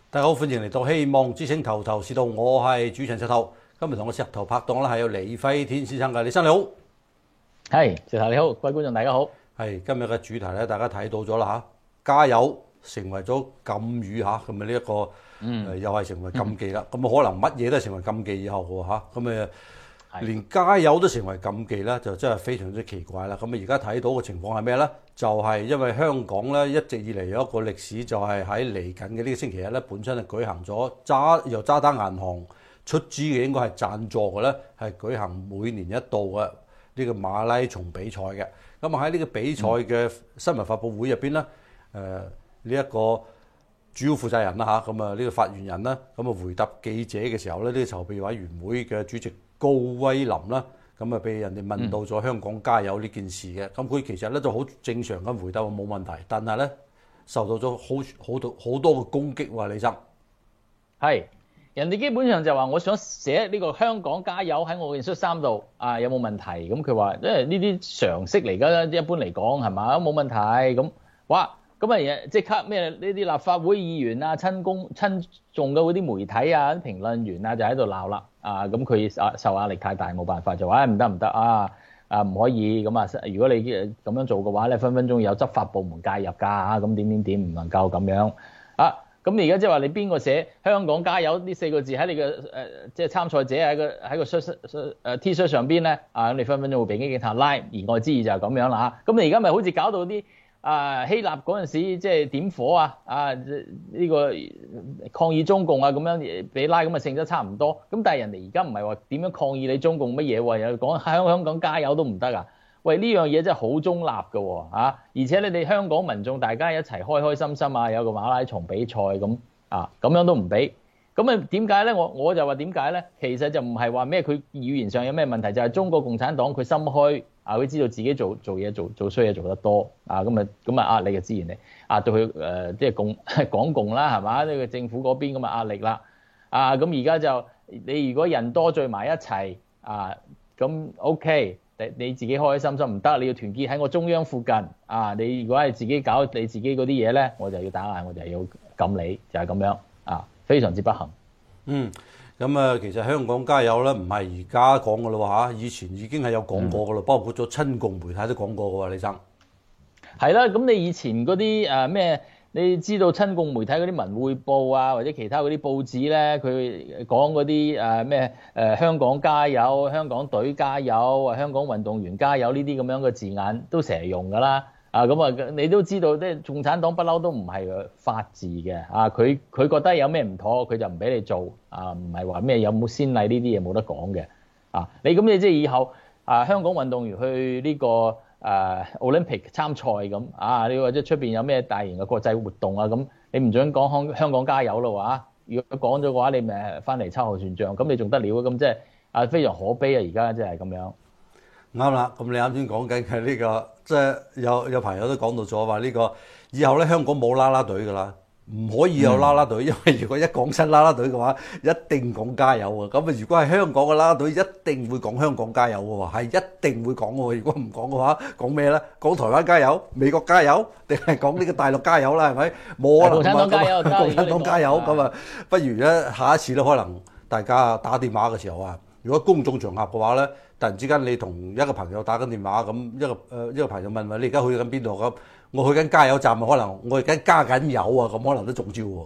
大家好，歡迎嚟到《希望之星頭頭是道》，我係主持人石頭。今日同我石頭拍檔啦，係有李輝天先生嘅，李生你好。 係，石頭你好，各位觀眾大家好。 係今日嘅主題咧，大家睇到咗啦嚇，加油成為咗禁語嚇，咁啊呢一個又係成為禁忌啦。咁可能乜嘢都係成為禁忌以後嘅嚇，咁連加油都成為禁忌啦，就真係非常之奇怪啦。咁而家睇到嘅情況係咩咧？就係因為香港咧一直以嚟有一個歷史，就係喺嚟緊嘅呢個星期日咧，本身係舉行咗由渣打銀行出資嘅，應該係贊助嘅咧，係舉行每年一度嘅呢個馬拉松比賽嘅。咁啊喺呢個比賽嘅新聞發佈會入邊咧，呢一個主要負責人啦嚇，咁啊呢個發言人啦，咁啊回答記者嘅時候咧，呢個籌備委員會嘅主席高威林啦，咁啊被人哋問到咗香港加油呢件事嘅，咁佢其實咧就好正常咁回答話冇問題，但係咧受到咗好多嘅攻擊喎，李生。 係，人哋基本上就話我想寫呢個香港加油喺我件恤衫度啊，有冇問題？咁佢話，因為呢啲常識嚟㗎，一般嚟講係嘛，冇問題咁。哇！咁啊，即刻咩？呢啲立法會議員啊、親眾嘅嗰啲媒體啊、啲評論員啊，就喺度鬧啦。啊，咁佢受壓力太大，冇辦法就話，唔得啊，唔可以咁啊！如果你咁樣做嘅話咧，分分鐘有執法部門介入㗎，咁點唔能夠咁樣啊！咁你而家即係話你邊個寫香港加油呢4個字喺你嘅即係參賽者喺個T 恤上邊咧啊！咁你分分鐘會俾警察拉，言外之意就係咁樣啦嚇。咁你而家咪好似搞到啲希臘嗰陣時即係點火呢個抗議中共啊咁樣俾拉咁嘅性質差唔多。咁但係人哋而家唔係話點樣抗議你中共乜嘢喎？又講香港加油都唔得啊！喂，呢樣嘢真係好中立㗎喎，而且你哋香港民眾大家一齊開開心心啊，有個馬拉松比賽咁樣都唔俾。咁啊點解咧？我就話點解咧？其實就唔係話咩佢語言上有咩問題，就係中國共產黨佢心虛佢知道自己做嘢做衰嘢做得多咁壓力嘅自然嚟壓到佢即係港共啦係嘛？呢個政府嗰邊咁嘅壓力啦咁而家就你如果人多聚埋一齊咁 OK。你自己開開心心唔得，你要團結喺我中央附近你如果係自己搞你自己嗰啲嘢咧，我就要打壓，我就要撳你，就係咁樣非常之不幸。 咁其實香港加油咧，唔係而家講嘅咯嚇，以前已經係有講過嘅咯，包括咗親共媒體都講過嘅喎，李生。 係啦，咁你以前嗰啲咩？你知道親共媒體嗰啲文匯報或者其他嗰啲報紙咧，佢講嗰啲咩香港加油、香港隊加油、香港運動員加油呢啲咁樣嘅字眼都成日用㗎啦。你都知道即係共產黨不嬲都唔係法治嘅佢覺得有咩唔妥，佢就唔俾你做唔係話咩有冇先例呢啲嘢冇得講嘅你即係以後香港運動員去呢個Olympic 參賽咁你或者出邊有咩大型嘅國際活動咁，你唔准講香港加油咯如果講咗嘅話，你咪翻嚟秋後算賬，咁你仲得了咁即係非常可悲而家即係咁樣。 啱啦，咁你啱先講緊嘅呢個，即係有朋友都講到咗話呢個以後咧香港冇啦啦隊㗎啦，唔可以有啦啦隊，因為如果一講親啦啦隊嘅話，一定講加油啊。咁如果係香港嘅啦啦隊，一定會講香港加油嘅喎，係一定會講嘅喎。如果唔講嘅話，講咩咧？講台灣加油、美國加油，定係講呢個大陸加油啦？係咪？冇可能。 共產黨加油， 共產黨加油咁不如咧下一次咧，可能大家打電話嘅時候如果公眾場合嘅話咧，突然之間你同一個朋友打緊電話咁，一個朋友問話你而家去緊邊度咁？我去緊加油站可能我而家加緊油咁可能都中招喎。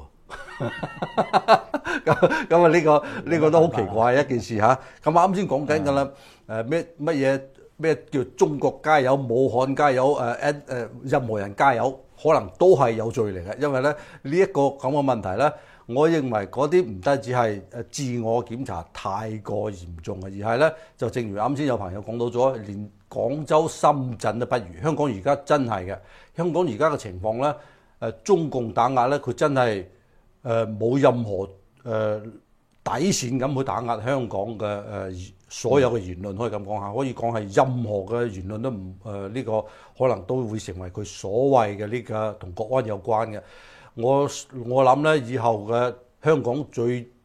咁呢個都好奇怪一件事嚇。咁啱先講緊㗎啦，咩叫中國加油、武漢加油任何人加油，可能都係有罪嚟嘅，因為咧呢一個咁嘅問題咧。我認為嗰啲唔單止係自我檢查太過嚴重嘅，而係咧就正如啱先有朋友講到咗，連廣州、深圳都不如。香港而家真係嘅，香港而家嘅情況咧，中共打壓咧，佢真係冇任何底線咁去打壓香港嘅所有嘅言論，可以咁講下，可以講係任何嘅言論都唔呢個可能都會成為佢所謂嘅呢個同國安有關嘅。我諗咧，以後嘅香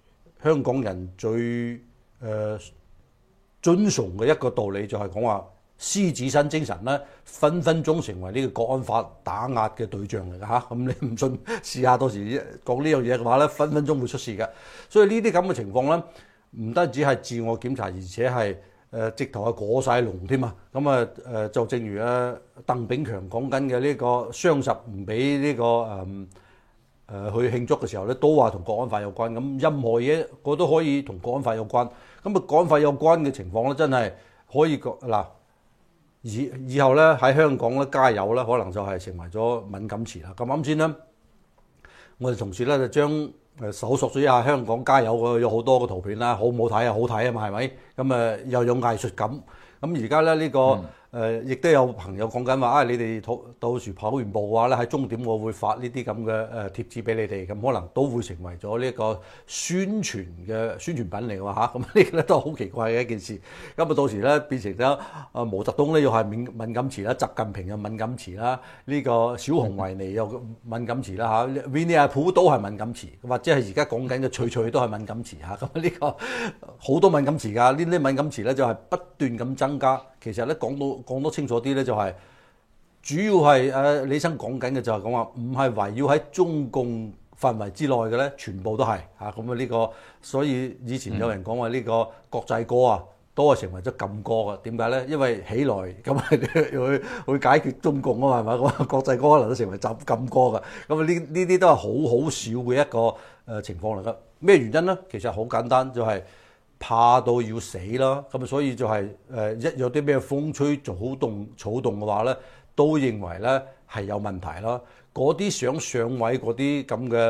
港人最遵從嘅一個道理就係講話獅子山精神咧，分分鐘成為呢個國安法打壓嘅對象嚟㗎嚇。咁你唔信試下，到時講呢樣嘢嘅話咧，分分鐘會出事嘅。所以呢啲咁嘅情況咧，唔單止係自我檢查，而且係直頭係過晒龍添啊！咁啊就正如鄧炳強講緊嘅呢個雙十唔俾呢個去慶祝嘅時候咧，都話同國安法有關。咁任何嘢我都可以同國安法有關。咁啊國安法有關嘅情況咧，真係可以嗱以後咧喺香港咧加油咧，可能就係成為咗敏感詞啦。咁啱先咧，我哋同事咧就將搜索咗一下香港加油嘅有好多個圖片啦，好唔好睇啊？好睇啊嘛，係咪？咁又有藝術感。咁而家咧呢個亦都有朋友講緊話，你哋到時跑完步嘅話咧，喺終點我會發呢啲咁嘅貼紙俾你哋，咁可能都會成為咗呢個宣傳品嚟㗎嚇。咁呢個咧都係好奇怪嘅一件事。咁到時咧變成咗毛澤東咧又係敏感詞啦，習近平又敏感詞啦，呢個小熊維尼又敏感詞啦嚇，Winnie the Pooh都係敏感詞，或者係而家講緊嘅翠翠都係敏感詞嚇。咁呢個好多敏感詞㗎，呢啲敏感詞咧就係不斷咁增加。其實咧講得清楚啲咧，就係主要係李生講緊嘅就係講話，唔係圍繞喺中共範圍之內嘅咧，全部都係嚇咁啊！呢個所以以前有人講話呢個國際歌啊，都係成為咗禁歌嘅。點解咧？因為起來咁係會解決中共啊嘛，係咪？國際歌可能都成為禁歌嘅。咁啊呢啲都係好少嘅一個情況嚟㗎。咩原因咧？其實好簡單，就係怕到要死啦，咁所以就係一有啲咩風吹草動嘅話咧，都認為咧係有問題啦。嗰啲想上位嗰啲咁嘅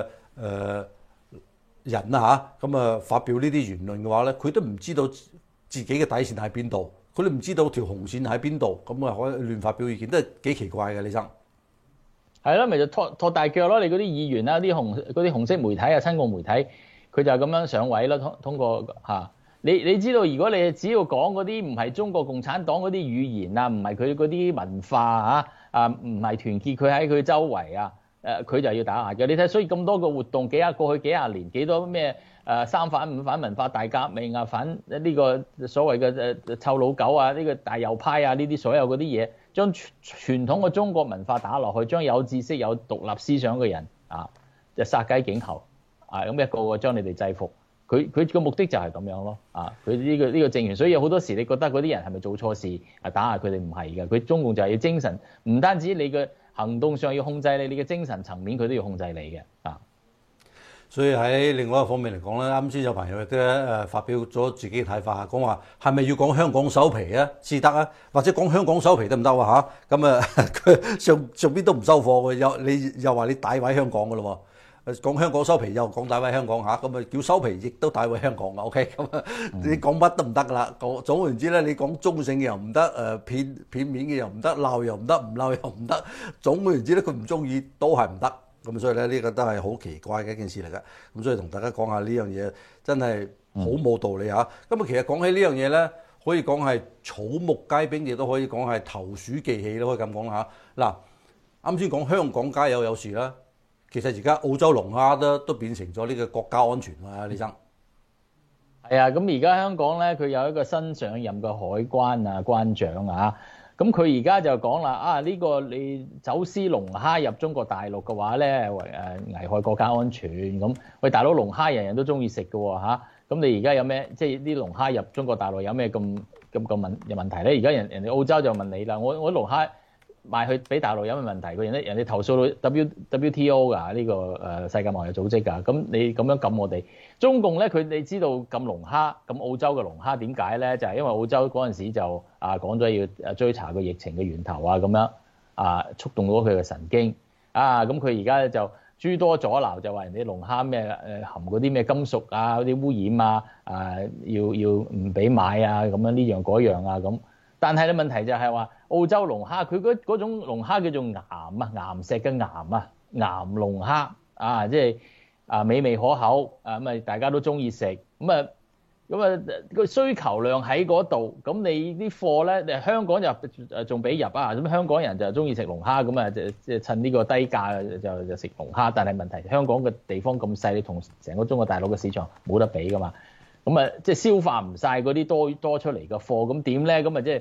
人啊嚇，咁啊發表呢啲言論嘅話咧，佢都唔知道自己嘅底線喺邊度，佢都唔知道條紅線喺邊度，咁啊可以亂發表意見，都係幾奇怪嘅。李生係咯，咪就拖大腳咯！你嗰啲議員啦，嗰啲紅色媒體啊、親共媒體，佢就係咁樣上位啦，通過嚇。你知道，如果你只要講嗰啲唔係中國共產黨嗰啲語言啊，唔係佢嗰啲文化唔係團結佢喺佢周圍啊，佢就要打壓嘅。你睇，所以咁多個活動，過去幾廿年幾多咩三反五反文化大革命啊，反呢個所謂嘅臭老狗啊，呢個大右派啊，呢啲所有嗰啲嘢，將傳統嘅中國文化打落去，將有知識有獨立思想嘅人就殺雞儆猴咁一個個將你哋制服。佢個目的就係咁樣咯，佢呢個政權，所以好多時你覺得嗰啲人係咪做錯事打壓佢哋？唔係嘅，佢中共就係要精神，唔單止你嘅行動上要控制你嘅精神層面佢都要控制你嘅所以喺另外一個方面嚟講咧，啱先有朋友亦都發表咗自己嘅睇法，講話係咪要講香港收皮啊至得啊，或者講香港收皮得唔得啊嚇？咁佢上邊都唔收貨嘅，你又話你詆毀香港嘅咯喎。講香港收皮又講詆毀香港嚇，咁叫收皮亦都詆毀香港啊 ，OK， 咁你講乜都唔得噶啦。總言之咧，你講中性嘅又唔得，片面嘅又唔得，鬧又唔得，唔鬧又唔得。總言之咧，佢唔中意都係唔得。咁所以咧，呢個都係好奇怪嘅一件事嚟㗎。咁所以同大家講下呢樣嘢，真係好冇道理嚇。咁其實講起呢樣嘢咧，可以講係草木皆兵，亦都可以講係投鼠忌器都可以咁講嚇。嗱，啱先講香港加油有事啦。其實而家澳洲龍蝦都變成咗呢個國家安全啊，李生。 係啊，咁而家香港咧，佢有一個新上任嘅海關關長啊，咁佢而家就講啦，呢個你走私龍蝦入中國大陸嘅話咧，危害國家安全咁。喂，大佬，龍蝦人人都中意食嘅喎嚇，咁你而家有咩？即係啲龍蝦入中國大陸有咩咁問題咧？而家人哋澳洲就問你啦，我龍蝦賣去俾大陸有咩問題？人哋投訴到 WTO 㗎，呢個世界貿易組織㗎。咁你咁樣撳我哋中共咧，你知道撳龍蝦，咁澳洲嘅龍蝦點解咧？就係因為澳洲嗰陣時就講咗要追查個疫情嘅源頭咁樣觸動到佢嘅神經咁佢而家就諸多阻撓，就話人哋龍蝦咩含嗰啲咩金屬嗰啲污染要唔俾買咁樣呢樣嗰樣咁。但係咧問題就係話澳洲龍蝦佢嗰種龍蝦叫做岩石嘅岩龍蝦即係美味可口咁大家都中意食咁個需求量喺嗰度，咁你啲貨咧，香港就仲俾入咁香港人就中意食龍蝦咁即係趁呢個低價就食龍蝦，但係問題香港嘅地方咁細，你同成個中國大陸嘅市場冇得比噶嘛。咁即係消化唔晒嗰啲多出嚟嘅貨，咁點咧？咁即係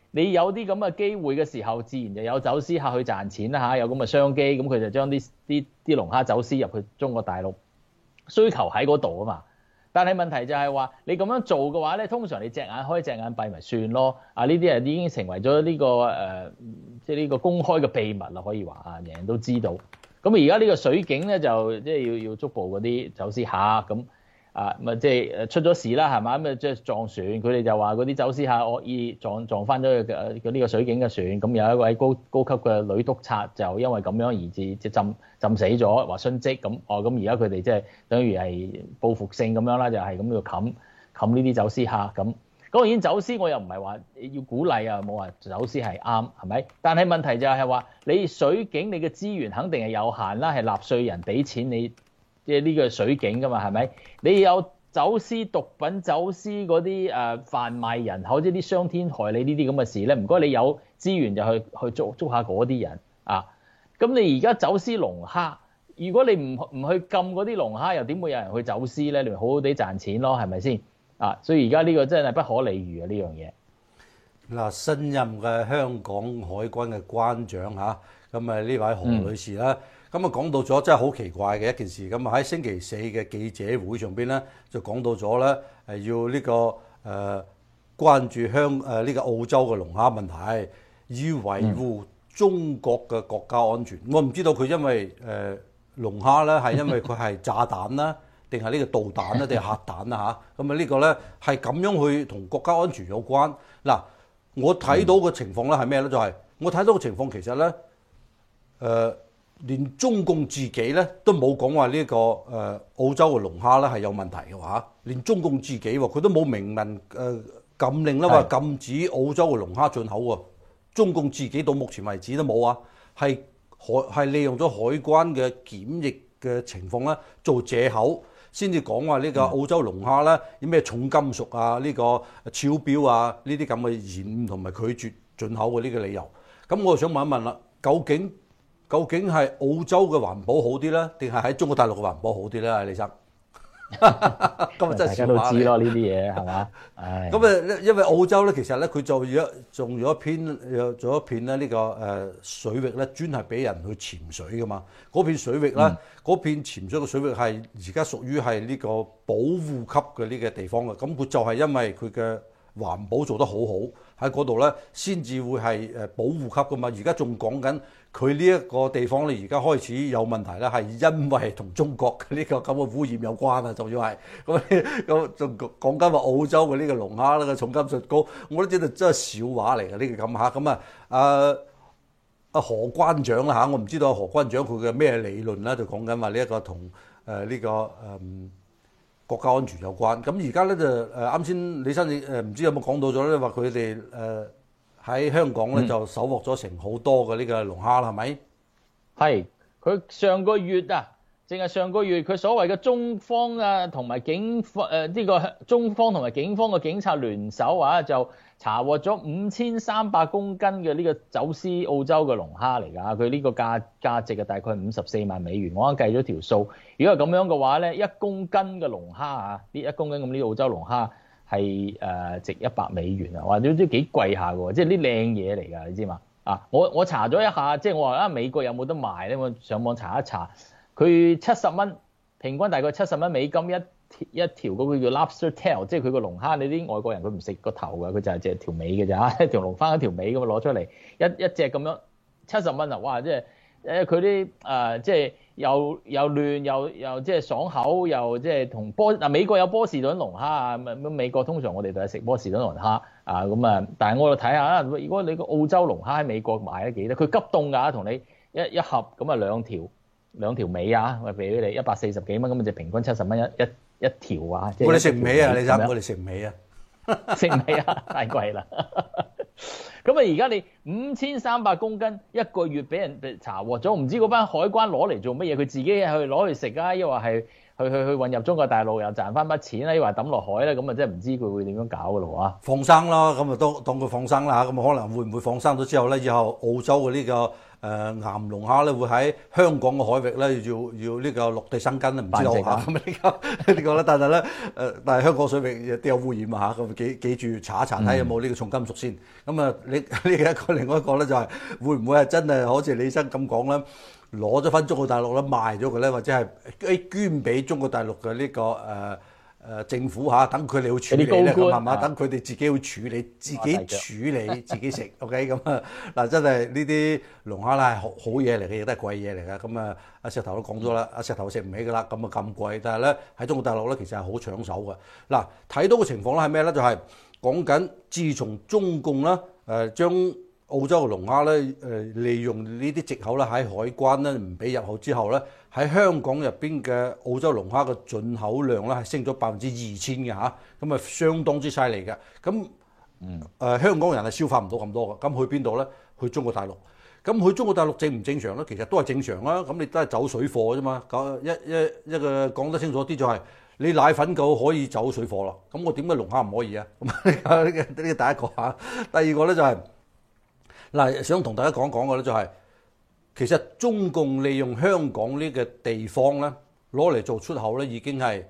你有啲咁嘅機會嘅時候，自然就有走私客去賺錢啦嚇，有咁嘅商機，咁佢就將啲龍蝦走私入去中國大陸，需求喺嗰度啊嘛。但係問題就係話，你咁樣做嘅話咧，通常你隻眼開隻眼閉咪算咯。啊，呢啲已經成為咗呢個即係呢個公開嘅秘密啦，可以話啊，人人都知道。咁而家呢個水警咧就即係要捉捕嗰啲走私客咁。啊，咪即係出咗事啦，係嘛？咁即係撞船，佢哋就話嗰啲走私客惡意撞翻咗呢個水警嘅船，咁有一位高級嘅女督察就因為咁樣而即浸死咗，話殉職咁。咁而家佢哋即係等於係報復性咁樣啦，就係咁要冚呢啲走私客咁。當然走私我又唔係話要鼓勵啊，冇話走私係啱，係咪？但係問題就係話你水警你嘅資源肯定係有限啦，係納稅人俾錢你。即係呢個水警㗎嘛，係咪？你有走私毒品、走私嗰啲販賣人口，即係啲傷天害理呢啲咁嘅事咧，唔該你有資源就去捉下嗰啲人啊。咁你而家走私龍蝦，如果你唔去禁嗰啲龍蝦，又點會有人去走私咧？你咪好好地賺錢咯，係咪先？啊，所以而家呢個真係不可理喻啊！呢樣嘢。 嗱，新任嘅香港海關嘅關長嚇，咁啊呢位何女士啦。咁啊講到咗真係好奇怪嘅一件事，咁啊喺星期四嘅記者會上邊咧，就講到咗咧要呢個關注呢個澳洲嘅龍蝦問題，以維護中國嘅國家安全。我唔知道佢因為龍蝦咧係因為佢係炸彈啦，定係呢個導彈啦，定係核彈啦嚇。咁啊呢個咧係咁樣去同國家安全有關。嗱，我睇到嘅情況咧係咩咧？就係我睇到嘅情況其實咧連中共自己咧都冇講話呢個澳洲嘅龍蝦咧係有問題嘅話，連中共自己佢都冇明文禁令啦，話禁止澳洲嘅龍蝦進口喎。中共自己到目前為止都冇啊，係利用咗海關嘅檢疫嘅情況咧做藉口，先至講話呢個澳洲龍蝦咧有咩重金屬啊、呢個超標啊呢啲咁嘅延誤同埋拒絕進口嘅呢個理由。咁我就想問一問啦，究竟係澳洲嘅環保好啲咧，定係喺中國大陸嘅環保好啲咧？李生，咁真係大家都知咯，呢啲嘢係嘛？ 咁啊，因為澳洲咧，其實咧佢就仲有一片咧呢個水域咧，專係俾人去潛水噶嘛。嗰片水域咧，嗰片潛水嘅水域係而家屬於係呢個保護級嘅呢個地方嘅。咁佢就係因為佢嘅環保做得好好，喺嗰度咧先至會係保護級噶嘛。而家仲講緊。佢呢一個地方咧，而家開始有問題咧，係因為同中國嘅呢個咁嘅污染有關啊，仲要係咁仲講緊話澳洲嘅呢個龍蝦咧嘅重金屬高，我都知道真係笑話嚟嘅呢個咁嚇。咁啊何關長啦嚇，我唔知道何關長佢嘅咩理論啦，就講緊話呢一個同呢個國家安全有關。咁而家咧就啱先李生你唔知有冇講到咗咧，話佢哋喺香港咧就搜獲咗成好多嘅呢個龍蝦啦，係咪？係， 佢上個月啊，淨係上個月佢所謂嘅中方啊同埋警方呢個中方同埋警方嘅警察聯手啊，就查獲咗5300公斤嘅呢個走私澳洲嘅龍蝦嚟㗎。佢呢個價值大概54萬美元。我啱計咗條數，如果係咁樣嘅話咧，1公斤嘅龍蝦啊，呢1公斤咁呢澳洲龍蝦。係值100美元啊，或者都幾貴下喎，即係啲靚嘢嚟㗎，你知嘛？啊，我查咗一下，即係我話啊，美國有冇得賣咧？我上網查一查，佢70蚊，平均大概70蚊美金一條嗰個叫 lobster tail， 即係佢個龍蝦。你啲外國人佢唔食個頭㗎，佢就係隻條尾嘅咋，一條龍翻一條尾咁攞出嚟，一隻咁樣70蚊啊！哇，即係佢啲即係又嫩又即係爽口，又即係同美國有波士頓龍蝦啊，美國通常我哋就係食波士頓龍蝦啊咁啊，但係我度睇下啊，如果你個澳洲龍蝦喺美國賣得幾多？佢急凍㗎，同你一盒咁啊兩條尾啊，我俾你140幾蚊，咁就平均70蚊一條啊！ 我哋食唔起啊，你睇我哋食唔起啊， 食唔起啊，太貴啦！咁啊，而家你5300公斤一個月俾人查獲咗，唔知嗰班海關攞嚟做乜嘢？佢自己去攞去食啊，抑或係去運入中國大陸又賺翻筆錢啦，抑或抌落海咧？咁啊，真係唔知佢會點樣搞㗎咯喎！ 放生咯，咁啊當佢放生啦嚇，咁可能會唔會放生咗之後咧，以後澳洲嘅呢岩龍蝦咧會喺香港嘅海域咧要呢個落地生根，唔知道嚇咁呢個咧，但係咧但係香港水域都有污染啊嚇，咁記住查一查睇有冇呢個重金屬先。咁啊，呢一個另外一個咧就係會唔會係真係好似李生咁講咧，攞咗翻中國大陸咧賣咗佢咧，或者係捐俾中國大陸嘅呢個政府嚇，等佢哋去處理咧，咁係嘛？等佢哋自己去處理，自己食。OK 咁啊嗱，真係呢啲龍蝦咧係好嘢嚟嘅，亦都係貴嘢嚟嘅。咁啊，阿石頭都講咗啦，阿石頭食唔起㗎啦，咁啊咁貴。但係咧喺中國大陸咧，其實係好搶手嘅。嗱，睇到嘅情況咧係咩咧？就係講緊自從中共啦將澳洲嘅龍蝦咧利用呢啲藉口咧喺海關咧唔俾入口之後咧，喺香港入邊嘅澳洲龍蝦嘅進口量咧係升咗2000%嘅嚇，咁啊相當之犀利嘅。咁香港人係消化唔到咁多嘅，咁去邊度咧？去中國大陸。咁去中國大陸正唔正常咧？其實都係正常啦。咁你都係走水貨啫嘛。一個講得清楚啲就係你奶粉狗可以走水貨啦。咁我點解龍蝦唔可以啊？咁呢個第一個嚇。第二個咧就係嗱，想同大家講講嘅咧就係，其實中共利用香港呢個地方咧，攞嚟做出口咧，已經係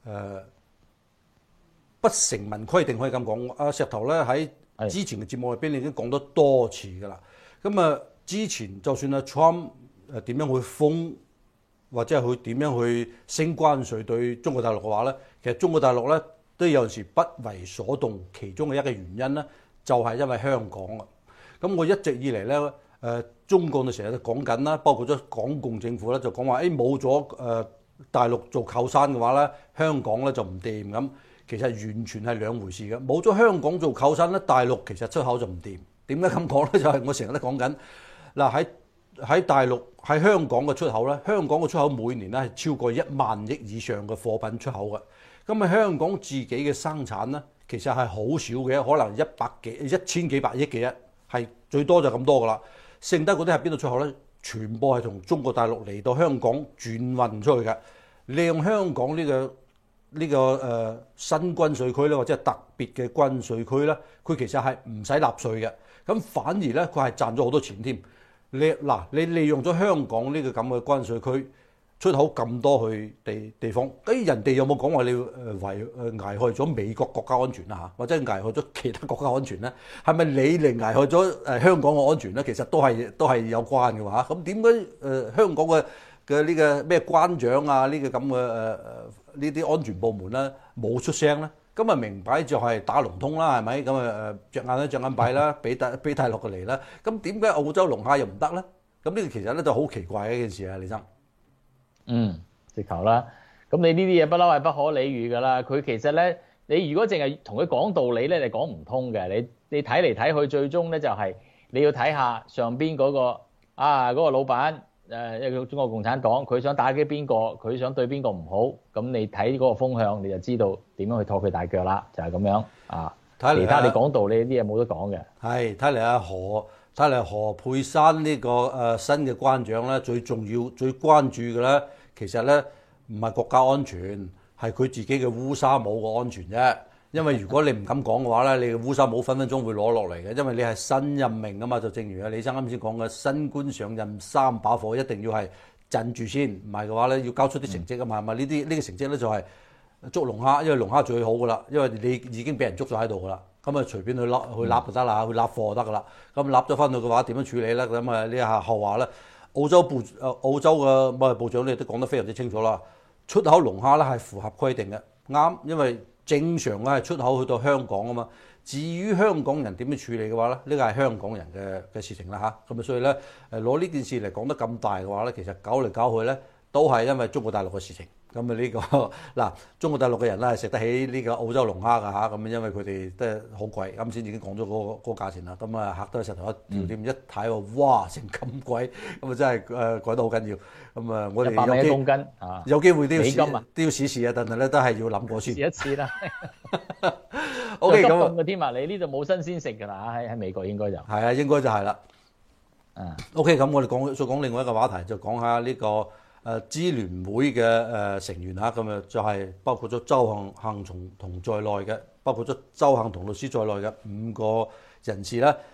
不成文規定，可以咁講。阿石頭咧喺之前嘅節目入邊已經講得多次㗎啦。咁啊，之前就算阿 Trump 點樣去封，或者係佢點樣去升關稅對中國大陸嘅話咧，其實中國大陸咧都有陣時不為所動，其中嘅一個原因咧就係因為香港啊。咁我一直以嚟咧，中共就成日都講緊啦，包括咗港共政府咧，就講話冇咗大陸做靠山嘅話咧，香港咧就唔掂咁。其實完全係兩回事嘅，冇咗香港做靠山咧，大陸其實出口就唔掂。點解咁講咧？就係我成日都講緊嗱，喺大陸喺香港嘅出口咧，香港嘅出口每年咧係超過1萬億以上嘅貨品出口嘅。咁啊，香港自己嘅生產咧，其實係好少嘅，可能1000幾百億嘅啫。係最多就咁多噶啦，剩低嗰啲係邊度出口咧？全部係從中國大陸嚟到香港轉運出去嘅。利用香港呢個新關稅區咧，或者係特別嘅關稅區咧，佢其實係唔使納稅嘅。咁反而咧，佢係賺咗好多錢添。你利用咗香港呢個咁嘅關稅區出口咁多去地方，人哋有冇講話你危害咗美國國家安全啊？或者危害咗其他國家安全咧？係咪你嚟危害咗香港嘅安全咧？其實都係有關嘅話，咁點解香港嘅呢個咩關長啊，呢個咁嘅呢啲安全部門咧冇出聲咧？咁啊明擺就係打龍通啦，係咪？咁啊着眼咧着眼閉啦，俾大陸嘅嚟啦。咁點解澳洲龍蝦又唔得咧？咁呢個其實咧就好奇怪嘅一件事啊，李生。 直頭啦，咁你呢啲嘢不嬲係不可理喻㗎啦。佢其實咧，你如果淨係同佢講道理咧，你講唔通嘅。你睇嚟睇去，最終咧就係你要睇下上邊嗰個嗰個老闆一個中國共產黨，佢想打擊邊個，佢想對邊個唔好，咁你睇嗰個風向，你就知道點樣去拖佢大腳啦，就係咁樣啊。其他你講道理啲嘢冇得講嘅。係睇嚟何佩珊呢個新嘅關長咧，最重要最關注嘅咧，其實咧唔係國家安全，係佢自己嘅烏紗帽嘅安全啫。因為如果你唔敢講嘅話咧，你嘅烏紗帽分分鐘會攞落嚟嘅，因為你係新任命啊嘛。就正如阿李生啱先講嘅，新官上任3把火，一定要係鎮住先，唔係嘅話咧要交出啲成績啊嘛。係咪呢個成績咧就係捉龍蝦，因為龍蝦最好噶啦，因為你已經俾人捉咗喺度噶啦。咁啊，隨便去揦就得啦，去揦貨就得噶啦。咁揦咗翻去嘅話，點樣處理咧？咁啊，呢下後話咧，澳洲嘅部長你都講得非常之清楚啦。出口龍蝦咧係符合規定嘅，啱，因為正常咧係出口去到香港啊嘛。至於香港人點樣處理嘅話咧，呢個係香港人嘅事情啦嚇。咁啊，所以咧攞呢件事嚟講得咁大嘅話咧，其實搞嚟搞去咧都係因為中國大陸嘅事情。咁啊呢個嗱，中國大陸嘅人咧係食得起呢個澳洲龍蝦㗎嚇，咁因為佢哋都係好貴，啱先已經講咗嗰個價錢啦。咁啊嚇得石頭一條店一睇喎，哇成咁貴，咁啊真係貴得好緊要。咁啊我哋有機會都要試試啊，但係咧都係要諗過先。試一次啦。OK 咁啊，添啊，你呢度冇新鮮食㗎啦，喺美國應該就係啊，應該就係啦。OK 咁我哋再講另外一個話題，就講下呢個支聯會嘅成員嚇，咁啊就係包括咗鄒幸彤在內嘅，包括咗鄒幸彤律師在內嘅5個人士咧，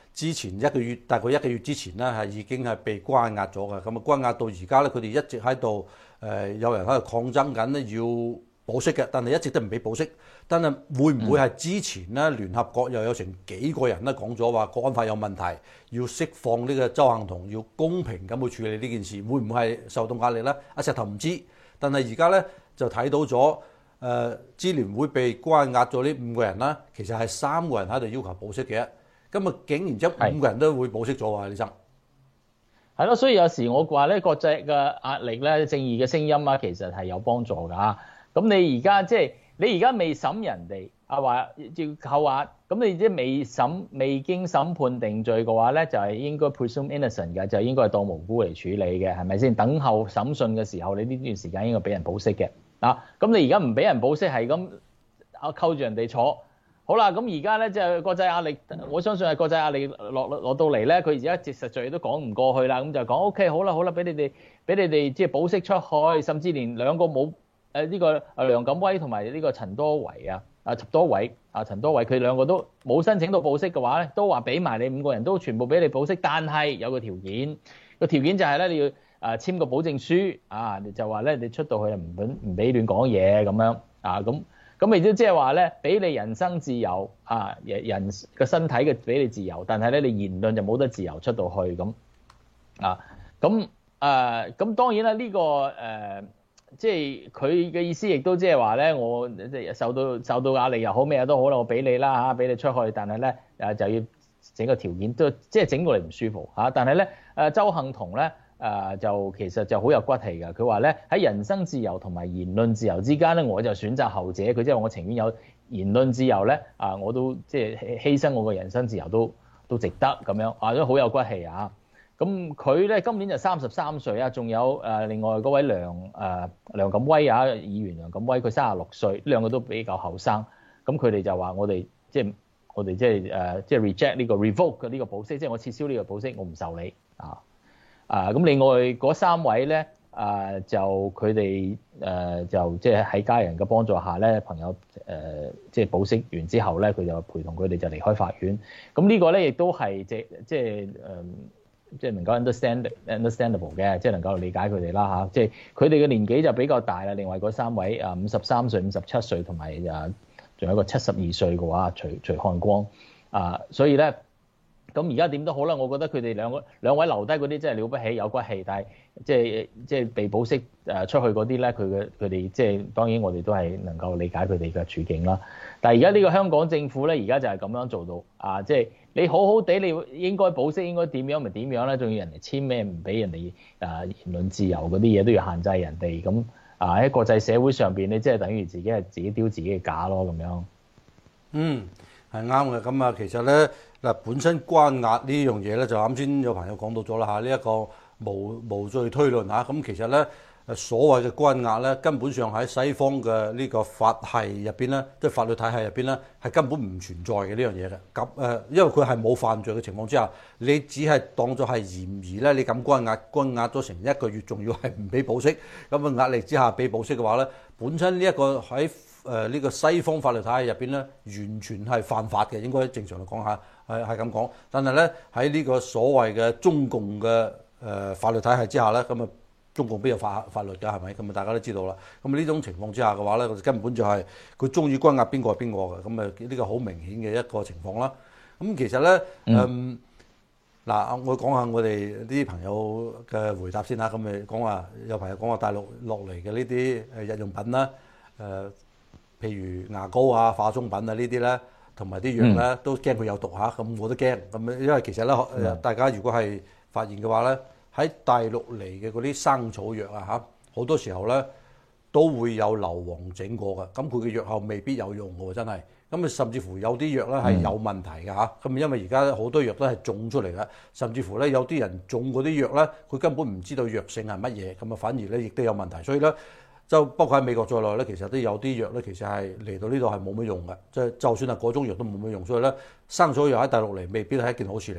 之前大概一個月之前咧係已經係被關押咗嘅，咁啊關押到而家咧，佢哋一直喺度有人喺度抗爭緊咧，要保釋嘅，但係一直都唔俾保釋。但係會唔會係之前咧聯合國又有成幾個人咧講咗話國安法有問題，要釋放呢個鄒幸彤，要公平咁去處理呢件事，會唔會係受到壓力咧？阿石頭唔知，但係而家咧就睇到咗支聯會被關押咗呢5個人啦，其實係3個人喺度要求保釋嘅，咁啊竟然將5個人都會保釋咗喎，李生。 係咯，所以有時我話咧，國際嘅壓力咧，正義嘅聲音啊，其實係有幫助㗎。咁你而家即係你而家未審人哋話要扣押，咁你即係未經審判定罪嘅話咧，就係應該 presume innocent 嘅，就應該係當無辜嚟處理嘅，係咪先？等候審訊嘅時候，你呢段時間應該俾人保釋嘅。咁你而家唔俾人保釋，係咁扣住人哋坐。好啦，咁而家咧即係國際壓力，我相信係國際壓力落到嚟咧，佢而家實在都講唔過去啦，咁就講 OK 好啦，俾你哋即係保釋出去，甚至連兩個冇呢個梁錦威同埋呢個陳多偉佢兩個都冇申請到保釋嘅話咧，都話俾埋你5個人都全部俾你保釋，但係有個條件，個條件就係咧你要簽個保證書就話咧你出到去唔俾亂講嘢咁樣咁亦都即係話咧，俾你人身自由人個身體嘅俾你自由，但係咧你言論就冇得自由出到去咁咁當然啦，呢個即係佢嘅意思，亦都即係話咧，我即係受到壓力又好咩都好啦，我俾你啦俾你出去，但係咧就要整個條件，都即係整到你唔舒服但係咧鄒幸彤咧。就其實就好有骨氣㗎。佢話咧喺人身自由同埋言論自由之間咧，我就選擇後者。佢即係話我情願有言論自由咧，我都即係犧牲我個人身自由都值得咁樣都好有骨氣咁佢咧今年就33歲仲有另外嗰位梁錦威議員梁錦威，佢36歲，兩個都比較後生。咁佢哋就話我哋即係 reject 呢個 revoke 嘅呢個保釋，即係我撤銷呢個保釋，我唔受理咁另外嗰3位咧，就佢哋就即係喺家人嘅幫助下咧，朋友即係保釋完之後咧，佢就陪同佢哋就離開法院。咁呢個咧亦都係即係能夠 understandable 嘅，即係能夠理解佢哋啦即係佢哋嘅年紀就比較大啦。另外嗰3位53歲、57歲同埋仲有一個72歲嘅話，徐漢光所以咧。咁而家點都好啦，我覺得佢哋兩位留低嗰啲真係了不起，有骨氣，但係即係被保釋出去嗰啲咧，佢哋即係當然我哋都係能夠理解佢哋嘅處境啦。但係而家呢個香港政府咧，而家就係咁樣做到即係你好好地，你應該保釋應該點樣咪點樣咧，仲要人哋簽咩唔俾人哋言論自由嗰啲嘢都要限制人哋咁喺國際社會上邊，你即係等於自己係自己丟自己嘅架咯咁樣。 係啱嘅，咁其實咧本身關押呢樣嘢咧，就啱先有朋友講到咗啦呢一個無罪推論咁其實咧所謂嘅關押咧，根本上喺西方嘅呢個法系入邊咧，即係法律體系入邊咧，係根本唔存在嘅呢樣嘢嘅。咁因為佢係冇犯罪嘅情況之下，你只係當作係嫌疑咧，你咁關押咗成1個月，仲要係唔俾保釋，咁壓力之下俾保釋嘅話咧，本身呢一個喺呢個西方法律體系入邊咧，完全係犯法嘅，應該正常嚟講下係咁講。但係咧喺呢個所謂嘅中共嘅法律體系之下咧，咁中共邊有法律㗎？係咪？咁大家都知道啦。咁呢種情況之下嘅話咧，根本就係佢中意關押邊個係邊個嘅。咁呢個好明顯嘅一個情況啦。咁其實咧我講下我哋啲朋友嘅回答先啦。咁講話有朋友講話大陸落嚟嘅呢啲日用品啦，譬如牙膏化妝品呢啲咧，同埋啲藥咧，都驚佢有毒咁我都驚。咁因為其實咧，大家如果係發現嘅話咧，喺大陸嚟嘅嗰啲生草藥好多時候咧都會有硫磺整過嘅。咁佢嘅藥效未必有用嘅喎，真係。咁甚至乎有啲藥咧係有問題嘅咁因為而家好多藥都係種出嚟嘅，甚至乎咧有啲人種嗰啲藥咧，佢根本唔知道藥性係乜嘢，咁反而咧亦都有問題。所以咧，就包括喺美國在內咧，其實都有啲藥咧，其實係嚟到呢度係冇乜用嘅，就算係嗰種藥都冇乜用。所以咧，生草藥喺大陸嚟未必係一件好事嚟㗎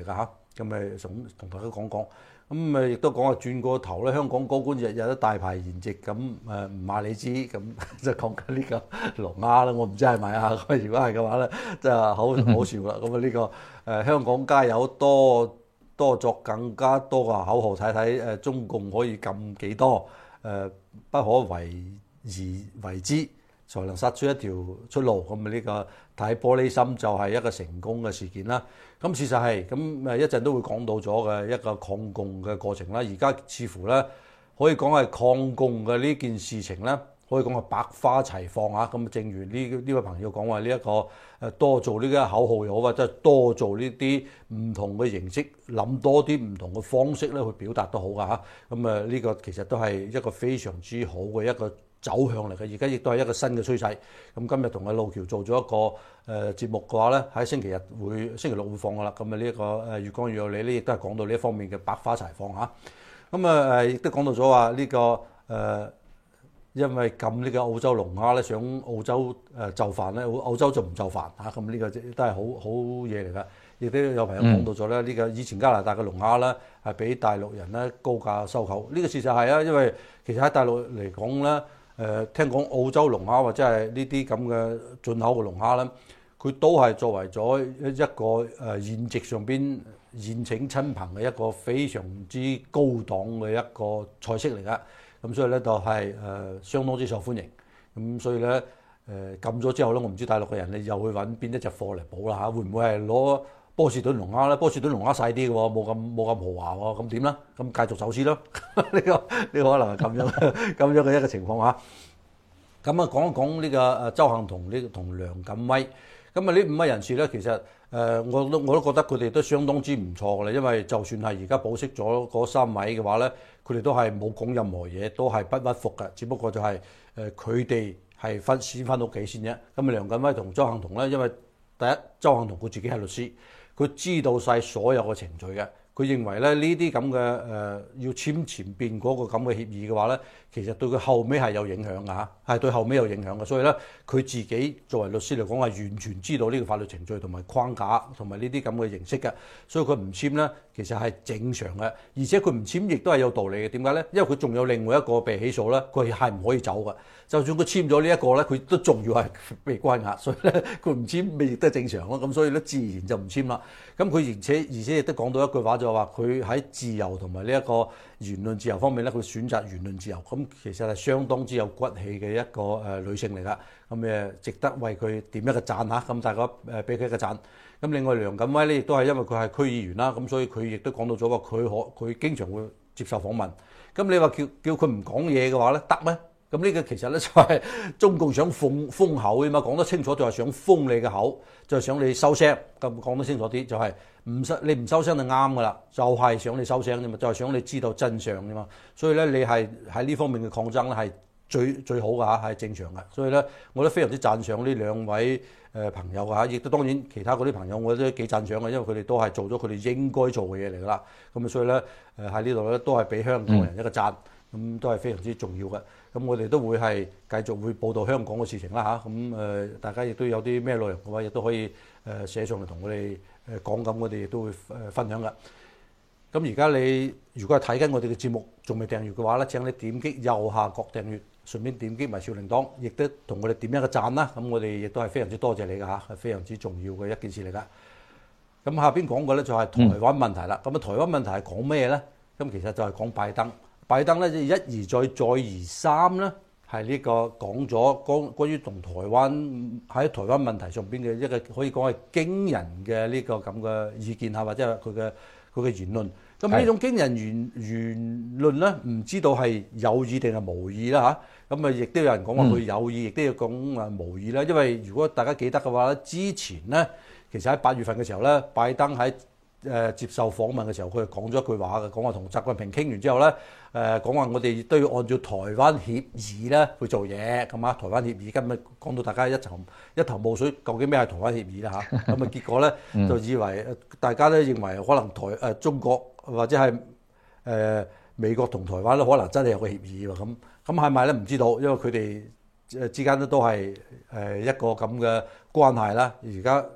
咁咪同大家講講。咁咪亦都講下轉個頭咧，香港高官日日都大排筵席，咁唔話你知，咁就講緊呢個龍蝦啦。我唔知係咪啊？咁如果係嘅話咧，真係好笑啦。咁啊呢個香港加油，多作更加多嘅口號，睇睇中共可以撳幾多，不可為而為之，才能殺出一條出路。咁啊呢個睇玻璃心就係一個成功嘅事件啦。咁事實係咁一陣都會講到咗嘅一個抗共嘅過程啦。而家似乎咧可以講係抗共嘅呢件事情咧，可以講係百花齊放嚇。咁正如呢位朋友講話，呢一個多做呢個口號又好，或者多做呢啲唔同嘅形式，諗多啲唔同嘅方式咧去表達都好噶嚇。咁呢個其實都係一個非常之好嘅一個走向嚟嘅，而家亦都係一個新嘅趨勢。咁今日同阿路橋做咗一個節目嘅話咧，喺星期六會放噶啦。咁呢一個月光與有你咧，亦都係講到呢一方面嘅百花齊放嚇。咁亦都講到咗話呢個因為禁呢個澳洲龍蝦咧，想澳洲就範咧，澳洲就唔就範嚇。咁呢個都係好嘢嚟㗎。亦都有朋友講到咗咧，呢個以前加拿大嘅龍蝦咧係俾大陸人咧高價收購。呢個事實係啊，因為其實喺大陸嚟講咧。聽講澳洲龍蝦或者係呢啲咁嘅進口嘅龍蝦咧，佢都係作為咗一個宴席上邊宴請親朋嘅一個非常之高檔嘅一個菜式嚟㗎。咁所以咧就係相當之受歡迎。咁所以咧禁咗之後咧，我唔知大陸嘅人你又會揾邊一隻貨嚟補啦嚇？會唔會係攞波士頓龍蝦咧？波士頓龍蝦細啲嘅喎，冇咁豪華喎，咁點咧？咁繼續走私咯。呢個可能係咁樣嘅一個情況嚇。咁講一講呢個鄒幸彤同梁錦威。咁呢5位人士咧，其實我都覺得佢哋都相當之唔錯嘅啦。因為就算係而家保釋咗嗰3位嘅話咧，佢哋都係冇講任何嘢，都係不屈服嘅。只不過就係佢哋係先翻屋企先啫。咁梁錦威同鄒幸彤咧，因為第一鄒幸彤佢自己係律師。佢知道晒所有嘅程序嘅，佢認為咧呢啲咁嘅要簽前邊嗰個咁嘅協議嘅話咧，其實對佢後尾係有影響㗎嚇，係對後尾有影響嘅。所以咧，佢自己作為律師嚟講係完全知道呢個法律程序同埋框架同埋呢啲咁嘅形式嘅，所以佢唔簽咧，其實係正常嘅。而且佢唔簽亦都係有道理嘅。點解咧？因為佢仲有另外一個被起訴咧，佢係唔可以走嘅。就算佢簽咗呢一個咧，佢都仲要係被關押，所以咧佢唔簽咪亦都係正常咯。咁所以咧自然就唔簽啦。咁佢而且亦都講到一句話，就係話佢喺自由同埋呢一個言論自由方面咧，佢選擇言論自由。咁其實係相當之有骨氣嘅一個女性嚟㗎。咁值得為佢點一個讚嚇。咁大家俾佢一個讚。咁另外梁錦威咧，亦都係因為佢係區議員啦，咁所以佢亦都講到咗話佢經常會接受訪問。咁你話叫佢唔講嘢嘅話咧，得咩？咁呢個其實咧就係中共想封口嘅嘛，講得清楚就係想封你嘅口，就係想你收聲。咁講得清楚啲就係你唔收聲就啱噶啦，就係想你收聲啫嘛，就係想你知道真相啫嘛。所以咧你係喺呢方面嘅抗爭咧係最好嘅嚇，係正常嘅。所以咧我都非常之讚賞呢2位朋友嚇，亦都當然其他嗰啲朋友我都幾讚賞嘅，因為佢哋都係做咗佢哋應該做嘅嘢嚟噶啦。咁所以咧喺呢度咧都係俾香港人一個讚。咁都係非常之重要嘅。咁我哋都會係繼續會報導香港嘅事情啦嚇。咁大家亦都有啲咩內容嘅話，亦都可以寫上嚟同我哋講。咁我哋亦都會分享嘅。咁而家你如果係睇緊我哋嘅節目，仲未訂閱嘅話咧，請你點擊右下角訂閱，順便點擊埋小鈴鐺，亦都同我哋點一個讚啦。咁我哋亦都係非常之多謝你嘅嚇，係非常之重要嘅一件事嚟㗎。咁下邊講嘅咧就係台灣問題啦。咁台灣問題係講咩咧？咁其實就係講拜登。拜登咧一而再再而三咧，係呢個講咗關於同台灣喺台灣問題上邊嘅一個可以講係驚人嘅呢個咁嘅意見嚇，或者係佢嘅言論。咁呢種驚人言論咧，唔知道係有意定係無意啦嚇。咁亦都有人講話佢有意，亦都要講無意啦。因為如果大家記得嘅話咧，之前咧其實喺8月份嘅時候咧，拜登喺接受訪問嘅時候，佢講咗一句話嘅，講話同習近平傾完之後咧，講話我哋都要按照台灣協議咧去做嘢，咁啊，台灣協議今日講到大家一頭霧水，究竟咩係台灣協議啦嚇？咁結果咧就以為大家都認為可能中國或者係美國同台灣咧，可能真係有個協議喎。咁係咪咧？唔知道，因為佢哋之間都係一個咁嘅關係啦。而家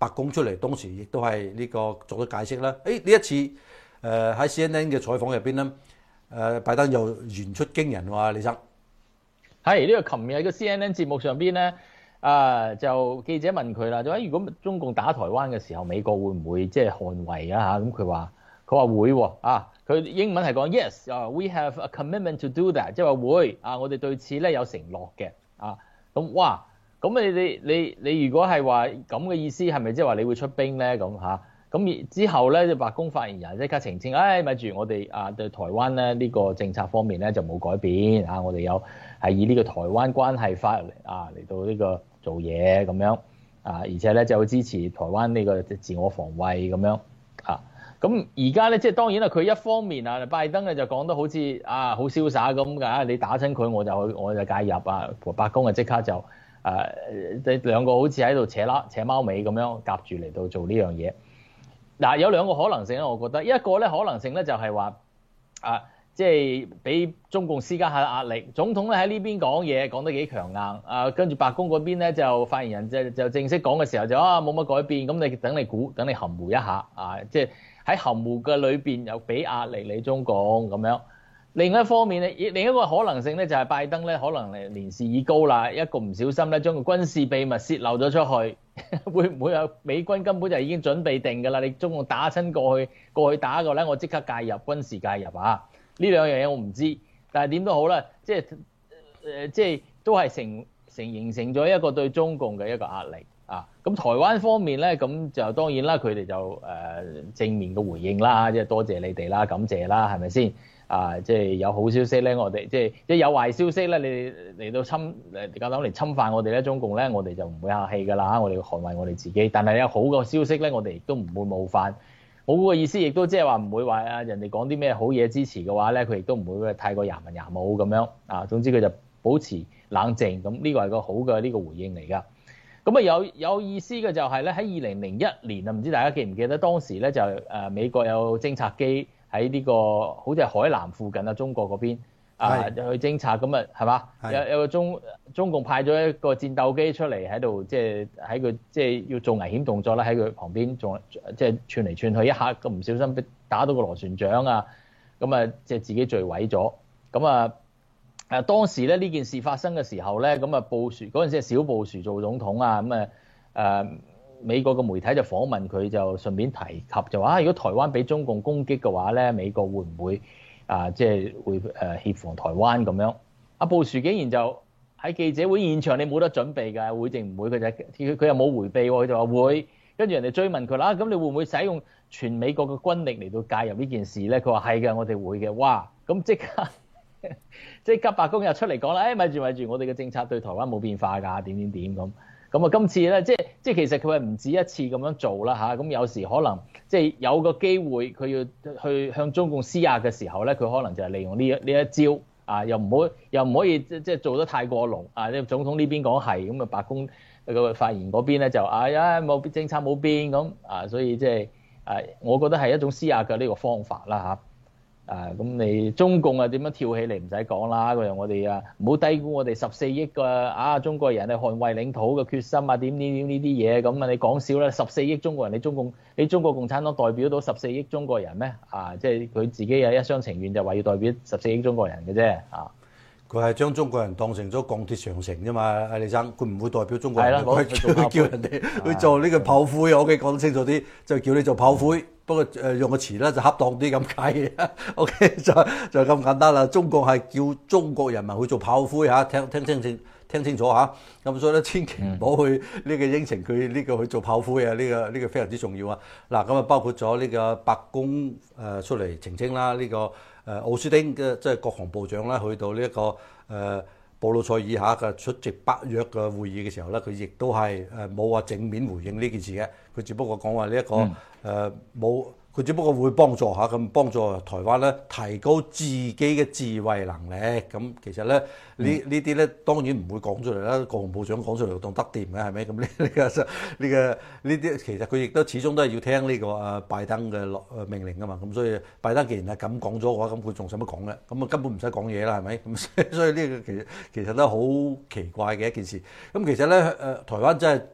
白宮出嚟，當時亦都係呢個作咗解釋啦。呢一次喺 CNN 嘅採訪入邊咧，拜登又言出驚人喎，李生。 係呢個琴日嘅 CNN 節目上邊咧，就記者問佢啦，就話如果中共打台灣嘅時候，美國會唔會即係捍衛啊？嚇咁佢話會喎佢英文係講 yes，we have a commitment to do that，即係話會我哋對此咧有承諾嘅咁哇，咁你如果係話咁嘅意思，係咪即係話你會出兵咧咁嚇？咁之後咧，就白宮發言人即刻澄清，咪住我哋對台灣咧呢個政策方面咧就冇改變我哋係以呢個台灣關係法嚟到呢個做嘢咁樣而且咧就支持台灣呢個自我防衛咁樣咁而家咧即係當然啦，佢一方面拜登咧就講得好似好瀟灑咁㗎，你打親佢我就介入白宮即刻就兩個好似喺度扯貓尾咁樣夾住嚟到做呢樣嘢。有兩個可能性咧，我覺得一個咧可能性咧就係話即係俾中共施加下壓力。總統咧喺呢邊講嘢講得幾強硬跟住白宮嗰邊咧就發言人就正式講嘅時候就冇乜改變，咁你等你含糊一下即係喺含糊嘅裏邊又俾壓力你中共咁樣。另一方面咧，另一個可能性咧就係拜登咧可能年事已高啦，一個唔小心咧將個軍事秘密泄漏咗出去，會唔會美軍根本就已經準備定㗎啦？你中共打親過去打個咧，我即刻介入軍事介入呢兩樣嘢我唔知，但係點都好啦，即係都係形成咗一個對中共嘅一個壓力咁台灣方面咧，咁就當然啦，佢哋就正面嘅回應啦，即係多謝你哋啦，感謝啦，係咪先？即係有好消息咧，我哋即係有壞消息咧，你嚟到夠膽嚟侵犯我哋咧，中共咧，我哋就唔會客氣㗎啦，我哋要捍衛我哋自己。但係有好嘅消息咧，我哋亦都唔會冒犯。好嘅意思亦都即係話唔會話人哋講啲咩好嘢支持嘅話咧，佢亦都唔會太過牙文牙武咁樣總之佢就保持冷靜，咁呢個係個好嘅呢個回應嚟㗎。咁有意思嘅就係咧，喺2001年唔知大家記唔記得當時咧就美國有偵察機喺呢個好似係海南附近中國嗰邊去偵察，咁係嘛？有個中共派咗一個戰鬥機出嚟喺度，即係喺佢即係要做危險動作啦，喺佢旁邊仲即係串嚟串去，一下咁唔小心打到個螺旋槳咁即係自己墜毀咗。咁當時咧呢件事發生嘅時候咧，咁布殊嗰陣時係小布殊做總統美國嘅媒體就訪問佢，就順便提及就話如果台灣俾中共攻擊嘅話咧，美國會唔會即係會協防台灣咁樣？布殊竟然就喺記者會現場，你冇得準備㗎，會定唔會？佢又冇迴避喎，佢就話會。跟住人哋追問佢啦，咁你會唔會使用全美國嘅軍力嚟到介入呢件事咧？佢話係嘅，我哋會嘅。哇！咁即刻白宮又出嚟講啦，咪住，我哋嘅政策對台灣冇變化㗎，點咁。咁今次咧，即係其實佢係唔止一次咁樣做啦咁有時可能即係有個機會，佢要去向中共施壓嘅時候咧，佢可能就係利用呢一招又唔可以即係做得太過濃即係總統呢邊講係咁白宮個發言嗰邊咧就冇政策冇變咁所以即係我覺得係一種施壓嘅呢個方法啦咁你中共點樣跳起嚟唔使講啦，佢我哋唔好低估我哋14億個中國人係捍衛領土嘅決心點呢啲嘢咁你講笑啦，14億中國人，你中國共產黨代表到14億中國人咩即係佢自己有一廂情願就話要代表14億中國人嘅啫佢係將中國人當成咗鋼鐵長城啫嘛，李生，佢唔會代表中國人，佢叫人哋去做呢個炮灰。OK，講得清楚啲，就叫你做炮灰。不過用個詞咧就恰當啲咁解嘅。OK，就咁簡單啦。中國係叫中國人民去做炮灰聽清楚咁所以咧千祈唔好去呢個應承佢呢個去做炮灰呢個非常之重要嗱，咁包括咗呢個白宮出嚟澄清啦，呢個奧斯汀嘅即係國防部長啦，去到呢一個布魯塞爾嘅出席北約嘅會議嘅時候咧，佢亦都係冇話正面回應呢件事嘅，佢只不過講話呢一個冇。佢只不過會幫助咁幫助台灣咧提高自己嘅自衛能力。咁其實咧呢啲咧當然唔會講出嚟啦，國防部長講出嚟當得掂嘅係咪？咁呢啲其實佢亦都始終都係要聽呢個拜登嘅命令㗎嘛。咁所以拜登既然係咁講咗嘅話，咁佢仲使乜講咧？咁根本唔使講嘢啦，係咪？咁所以呢個其實都好奇怪嘅一件事。咁其實咧台灣真係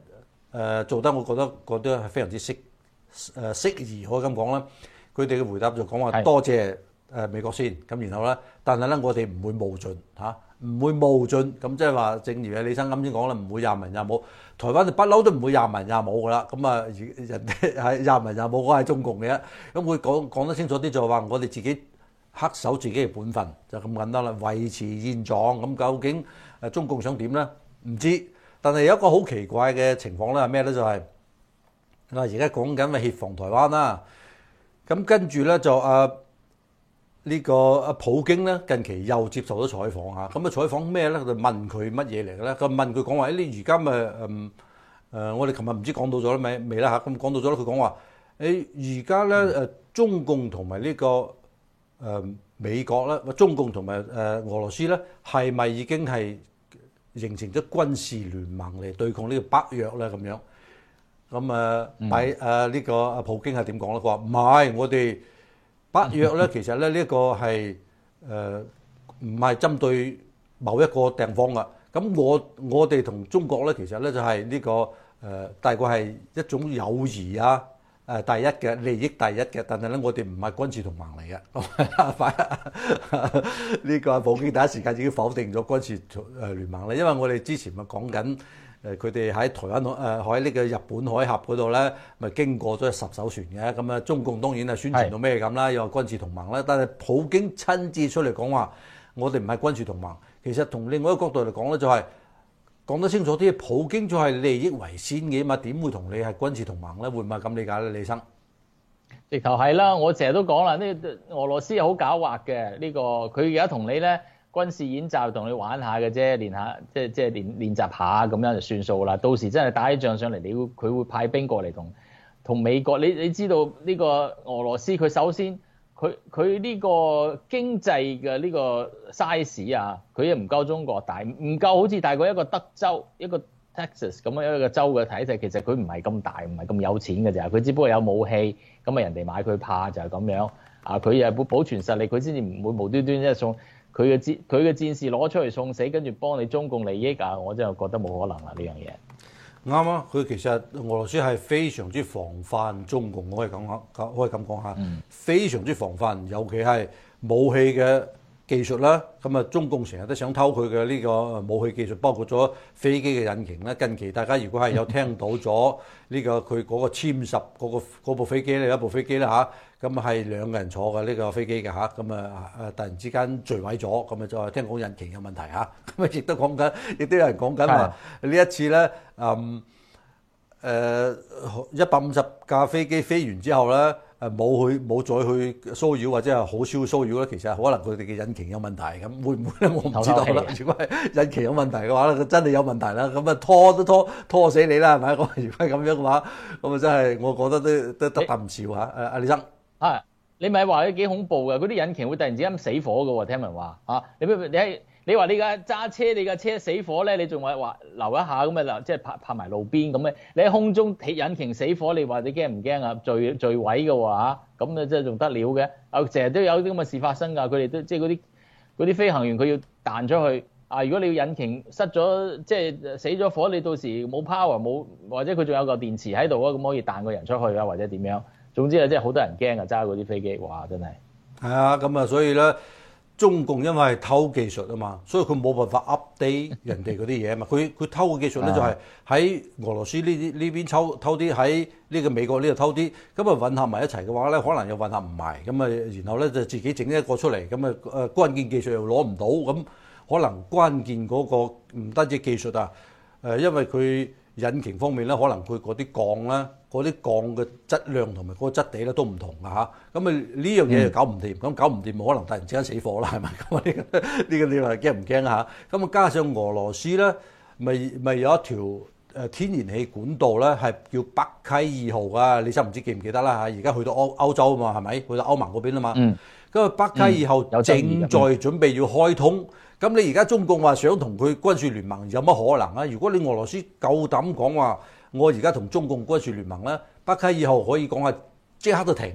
做得我覺得係非常之適宜，可以咁講啦。佢哋嘅回答就講話多謝美國先，咁然後咧，但係咧我哋唔會冒進嚇，唔會冒進，咁即係話正如李生啱先講啦，唔會廿文廿武，台灣就不嬲都唔會廿文廿武噶啦，咁啊人哋係廿文廿武，我係中共嘅，咁佢講得清楚啲就係話我哋自己恪守自己嘅本分，就咁簡單啦，維持現狀。咁究竟中共想點咧？唔知，但係有一個好奇怪嘅情況咧係咩咧？就係而家講緊咪協防台灣啦，咁跟住咧就呢個普京咧近期又接受咗採訪嚇，咁採訪咩咧？就問佢乜嘢嚟嘅咧？佢問佢講話：你而家咪我哋琴日唔知講到咗啦未啦嚇？咁講到咗啦，佢講話而家咧中共同埋呢個美國咧，中共同埋俄羅斯咧，係咪已經係形成咗軍事聯盟嚟對抗呢個北約咧？咁樣咁呢個普京係點講咧？佢話唔係，我哋北約咧，其實咧呢一個係唔係針對某一個地方噶。咁我哋同中國咧，其實咧就係呢個大概係一種友誼啊。第一嘅利益第一嘅，但係咧我哋唔係軍事同盟嚟嘅。呢個普京第一時間已經否定咗軍事聯盟啦，因為我哋之前咪講緊佢哋喺台灣喺呢個日本海峽嗰度咧，咪經過咗10艘船嘅，咁啊中共當然係宣傳到咩咁啦，又話軍事同盟啦，但係普京親自出嚟講話，我哋唔係軍事同盟。其實從另外一個角度嚟講咧，就係講得清楚啲，普京就係利益為先嘅嘛，點會同你係軍事同盟咧？會唔係咁理解咧，李生？ 直頭係啦，我成日都講啦，呢俄羅斯係好狡猾嘅，呢個佢而家同你咧軍事演習同你玩下嘅啫，練下即係練習下咁樣就算數啦。到時真係打起仗上嚟，佢會派兵過嚟同美國。你知道呢個俄羅斯佢首先佢呢個經濟嘅呢個 size 啊，佢又唔夠中國大，唔夠好似大過一個德州一個 Texas 咁樣一個州嘅體制。其實佢唔係咁大，唔係咁有錢嘅咋，佢只不過有武器，咁啊人哋買佢怕就係咁樣啊。佢又保存實力，佢先至唔會無端端即係送佢嘅戰士攞出嚟送死，跟住幫你中共利益啊！我真係覺得冇可能啦呢樣嘢。 啱啊！佢其實俄羅斯係非常之防範中共，可以咁講下，非常之防範，尤其係武器嘅技術啦。咁啊，中共成日都想偷佢嘅呢個武器技術，包括咗飛機嘅引擎啦。近期大家如果係有聽到咗呢個佢嗰個殲10嗰部飛機咧，有一部飛機啦嚇，咁係2個人坐嘅呢個飛機嘅嚇，咁突然之間墜毀咗，咁就係聽講引擎有問題嚇，咁亦都講緊，亦都有人講緊話呢一次咧150架飛機飛完之後咧，冇再去騷擾或者係好少騷擾咧，其實可能佢哋嘅引擎有問題，咁會唔會咧？我唔知道啦。如果係引擎有問題嘅話咧，佢真係有問題啦。咁啊拖死你啦，係咪？如果係咁樣嘅話，咁啊真係我覺得都得啖笑嚇。阿李生， 你咪話佢幾恐怖嘅？嗰啲引擎會突然之間死火嘅喎，聽聞話你話你架揸車，你架車死火咧，你仲話留一下咁啊？即係泊埋路邊咁咧？你喺空中引擎死火，你話你驚唔驚啊？墜毀嘅喎嚇，咁啊真係仲得了嘅？成日都有啲咁嘅事發生㗎，佢哋都即係嗰啲飛行員佢要彈出去啊！如果你要引擎失咗，即係死咗火，你到時冇 power 冇，或者佢仲有個電池喺度啊，咁可以彈個人出去啊，或者點樣？總之啊，即係好多人驚啊，揸嗰啲飛機，哇！真係係啊，咁啊，所以咧。中共因為係偷技術啊嘛，所以佢冇辦法 update 人哋嗰啲嘢啊嘛。佢偷嘅技術咧就係喺俄羅斯呢邊偷啲，喺呢個美國呢度偷啲，咁啊混合埋一齊嘅話咧，可能又混合唔埋，咁啊然後咧就自己整一個出嚟，咁啊關鍵技術又攞唔到，咁可能關鍵嗰個唔單止技術啊，因為佢引擎方面咧，可能佢嗰啲鋼啦。嗰啲鋼嘅質量同埋嗰個質地咧都唔同㗎嚇，咁啊呢樣嘢就搞唔掂，咁搞唔掂可能突然之間死火啦，係咪？咁呢個你話驚唔驚嚇？咁啊加上俄羅斯咧，咪有一條天然氣管道咧，係叫北溪2號啊！你唔知記唔記得啦嚇？而家去到歐洲啊嘛，係咪？去到歐盟嗰邊啊嘛。咁啊北溪2號正在準備要開通，咁你而家中共話想同佢軍事聯盟，有乜可能啊？如果你俄羅斯夠膽講話，我而家同中共軍事聯盟咧，北溪2號可以講係即刻就停啊！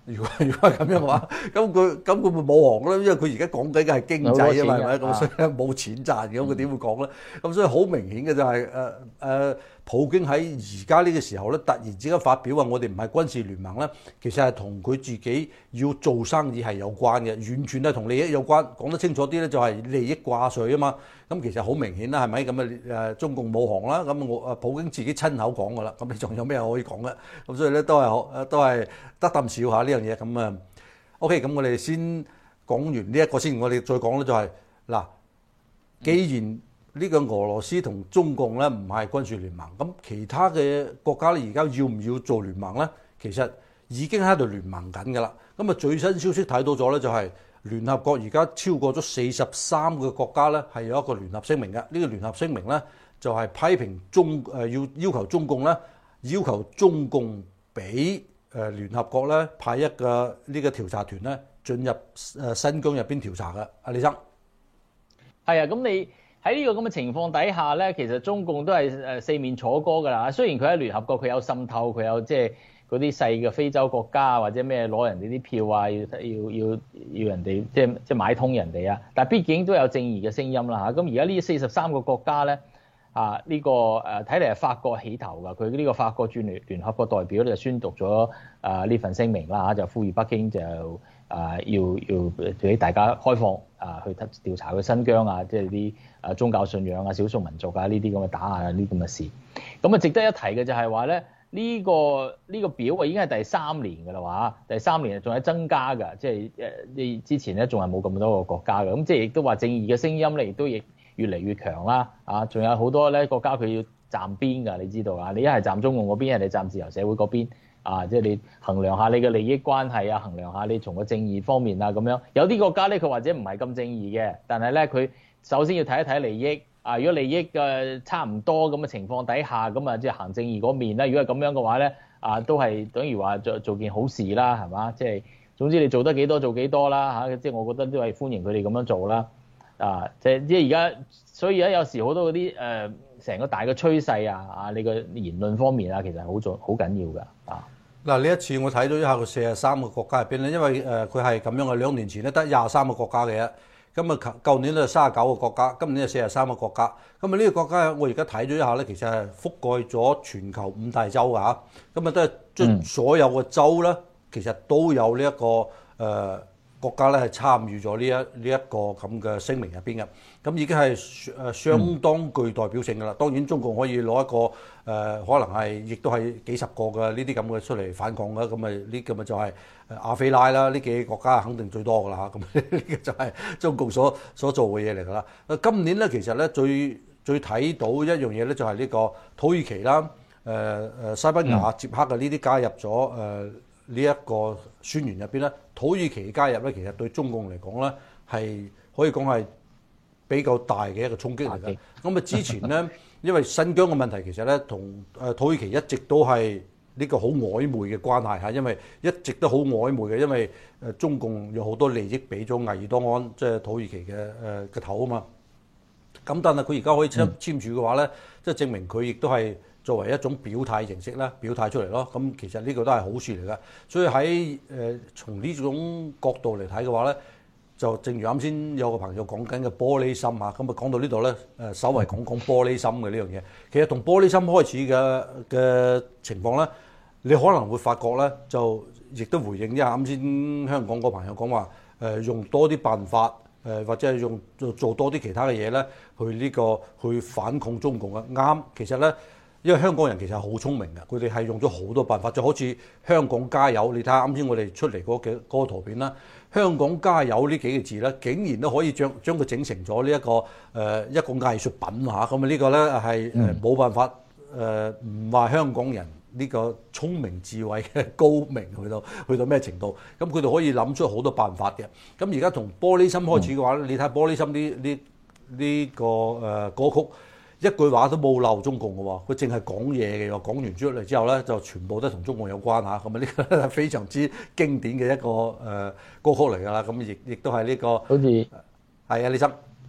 如果係咁樣嘅話，咁佢咪冇行咯？因為佢而家講緊嘅係經濟啊嘛，係咪？咁所以冇錢賺嘅，咁佢點會講咧？咁所以好明顯嘅就係普京喺而家呢個時候咧，突然之間發表話我哋唔係軍事聯盟咧，其實係同佢自己要做生意係有關嘅，完全係同利益有關。講得清楚啲咧，就係利益掛帥啊嘛。咁其實好明顯啦，係咪咁啊？中共冇行啦，咁我普京自己親口講噶啦，咁你仲有咩可以講咧？咁所以咧都係得啖笑下呢樣嘢咁啊。OK，咁我哋先講完呢一個先，我哋再講咧就係嗱，既然呢個俄羅斯同中共咧唔係軍事聯盟，咁其他嘅國家咧而家要唔要做聯盟咧？其實已經喺度聯盟緊㗎啦。咁啊最新消息睇到咗咧，就係聯合國而家超過咗43個國家咧係有一個聯合聲明嘅。呢個聯合聲明咧就係批評要求中共咧，要求中共俾聯合國咧派一個呢個調查團咧進入新疆入邊調查嘅。阿李生， 係啊，咁你喺呢個咁嘅情況底下咧，其實中共都係四面楚歌㗎啦。雖然佢喺聯合國佢有滲透，佢有即係嗰啲細嘅非洲國家或者咩攞人哋啲票啊，要人哋即係買通人哋啊，但係畢竟都有正義嘅聲音啦嚇。咁而家呢43個國家咧呢個睇嚟係法國起頭㗎。佢呢個法國駐聯合國代表咧就宣讀咗呢份聲明啦嚇，就呼籲北京就要俾大家開放去調查佢新疆啊，即係啲宗教信仰啊、少數民族啊呢啲咁嘅打壓啊呢啲咁嘅事。咁啊值得一提嘅就係話咧，呢個表啊已經係第3年㗎啦話，第3年仲係增加㗎，即係你之前咧仲係冇咁多個國家㗎。咁即係亦都話正義嘅聲音咧，亦都越嚟越強啦。仲有好多咧國家佢要站邊㗎，你知道啊？你一係站中共嗰邊，一係你站自由社會嗰邊。即係你衡量下你嘅利益關係啊，衡量下你從個正義方面啊咁樣。有啲國家咧，佢或者唔係咁正義嘅，但係咧佢首先要睇一睇利益。如果利益嘅差唔多咁嘅情況底下，咁啊即係行正義嗰面啦。如果係咁樣嘅話咧，都係等於話做件好事啦，係嘛？即係總之你做得幾多做幾多啦嚇。即係我覺得都係歡迎佢哋咁樣做啦。即係而家，所以而家有時好多嗰啲成個大嘅趨勢你個言論方面其實好緊要㗎。 嗱，呢一次我睇咗一下個43個國家入邊咧，因為佢係咁樣嘅，2年前咧得23個國家嘅啫。咁啊，舊年咧39個國家，今年係43個國家。咁啊，呢個國家我而家睇咗一下咧，其實係覆蓋咗全球5大洲㗎嚇。咁啊，都係將所有嘅州咧，其實都有呢一個國家咧係參與咗呢一個咁嘅聲明入邊嘅。咁已經係相當具代表性㗎啦。當然中共可以攞一個可能係亦都係幾十個嘅呢啲咁嘅出嚟反抗嘅。咁啊呢個咪就係亞非拉啦，呢幾個國家肯定最多㗎啦嚇。咁呢個就係中共所做嘅嘢嚟㗎啦。今年咧其實咧最睇到一樣嘢咧就係呢個土耳其啦、西班牙、捷克嘅呢啲加入咗呢一個宣言入邊咧。土耳其加入咧，其實對中共嚟講咧係可以講係比較大嘅一個衝擊嚟嘅。咁啊之前咧，因為新疆嘅問題其實咧同土耳其一直都係呢個好曖昧嘅關係嚇，因為一直都好曖昧嘅，因為中共有好多利益俾咗埃爾多安，即係土耳其嘅頭啊嘛。咁但係佢而家可以簽署嘅話咧，即係證明佢亦都係作為一種表態形式啦，表態出嚟咯。咁其實呢個都係好事嚟㗎。所以喺從呢種角度嚟睇嘅話咧，就正如啱先有個朋友講緊嘅玻璃心嚇，咁啊講到呢度咧，稍微講玻璃心嘅呢樣嘢。其實同玻璃心開始嘅情況咧，你可能會發覺咧，就亦都回應一下啱先香港個朋友講話，用多啲辦法。或者係做多啲其他嘅嘢咧，去反抗中共嘅啱。其實咧，因為香港人其實係好聰明嘅，佢哋係用咗好多辦法，就好似香港加油。你睇下啱先我哋出嚟嗰個圖片啦，香港加油呢幾個字咧，竟然都可以將佢整成咗呢一個藝術品嚇。咁啊呢個咧係冇辦法唔話香港人。呢個聰明智慧嘅高明去到咩程度？咁佢哋可以諗出好多辦法嘅。咁而家從玻璃心開始嘅話咧，你睇玻璃心呢個歌曲一句話都冇漏中共嘅喎，佢淨係講嘢嘅喎，講完出嚟之後咧就全部都同中共有關嚇。咁啊呢個係非常之經典嘅一個歌曲嚟㗎啦。咁亦都係呢個好似係啊，李生。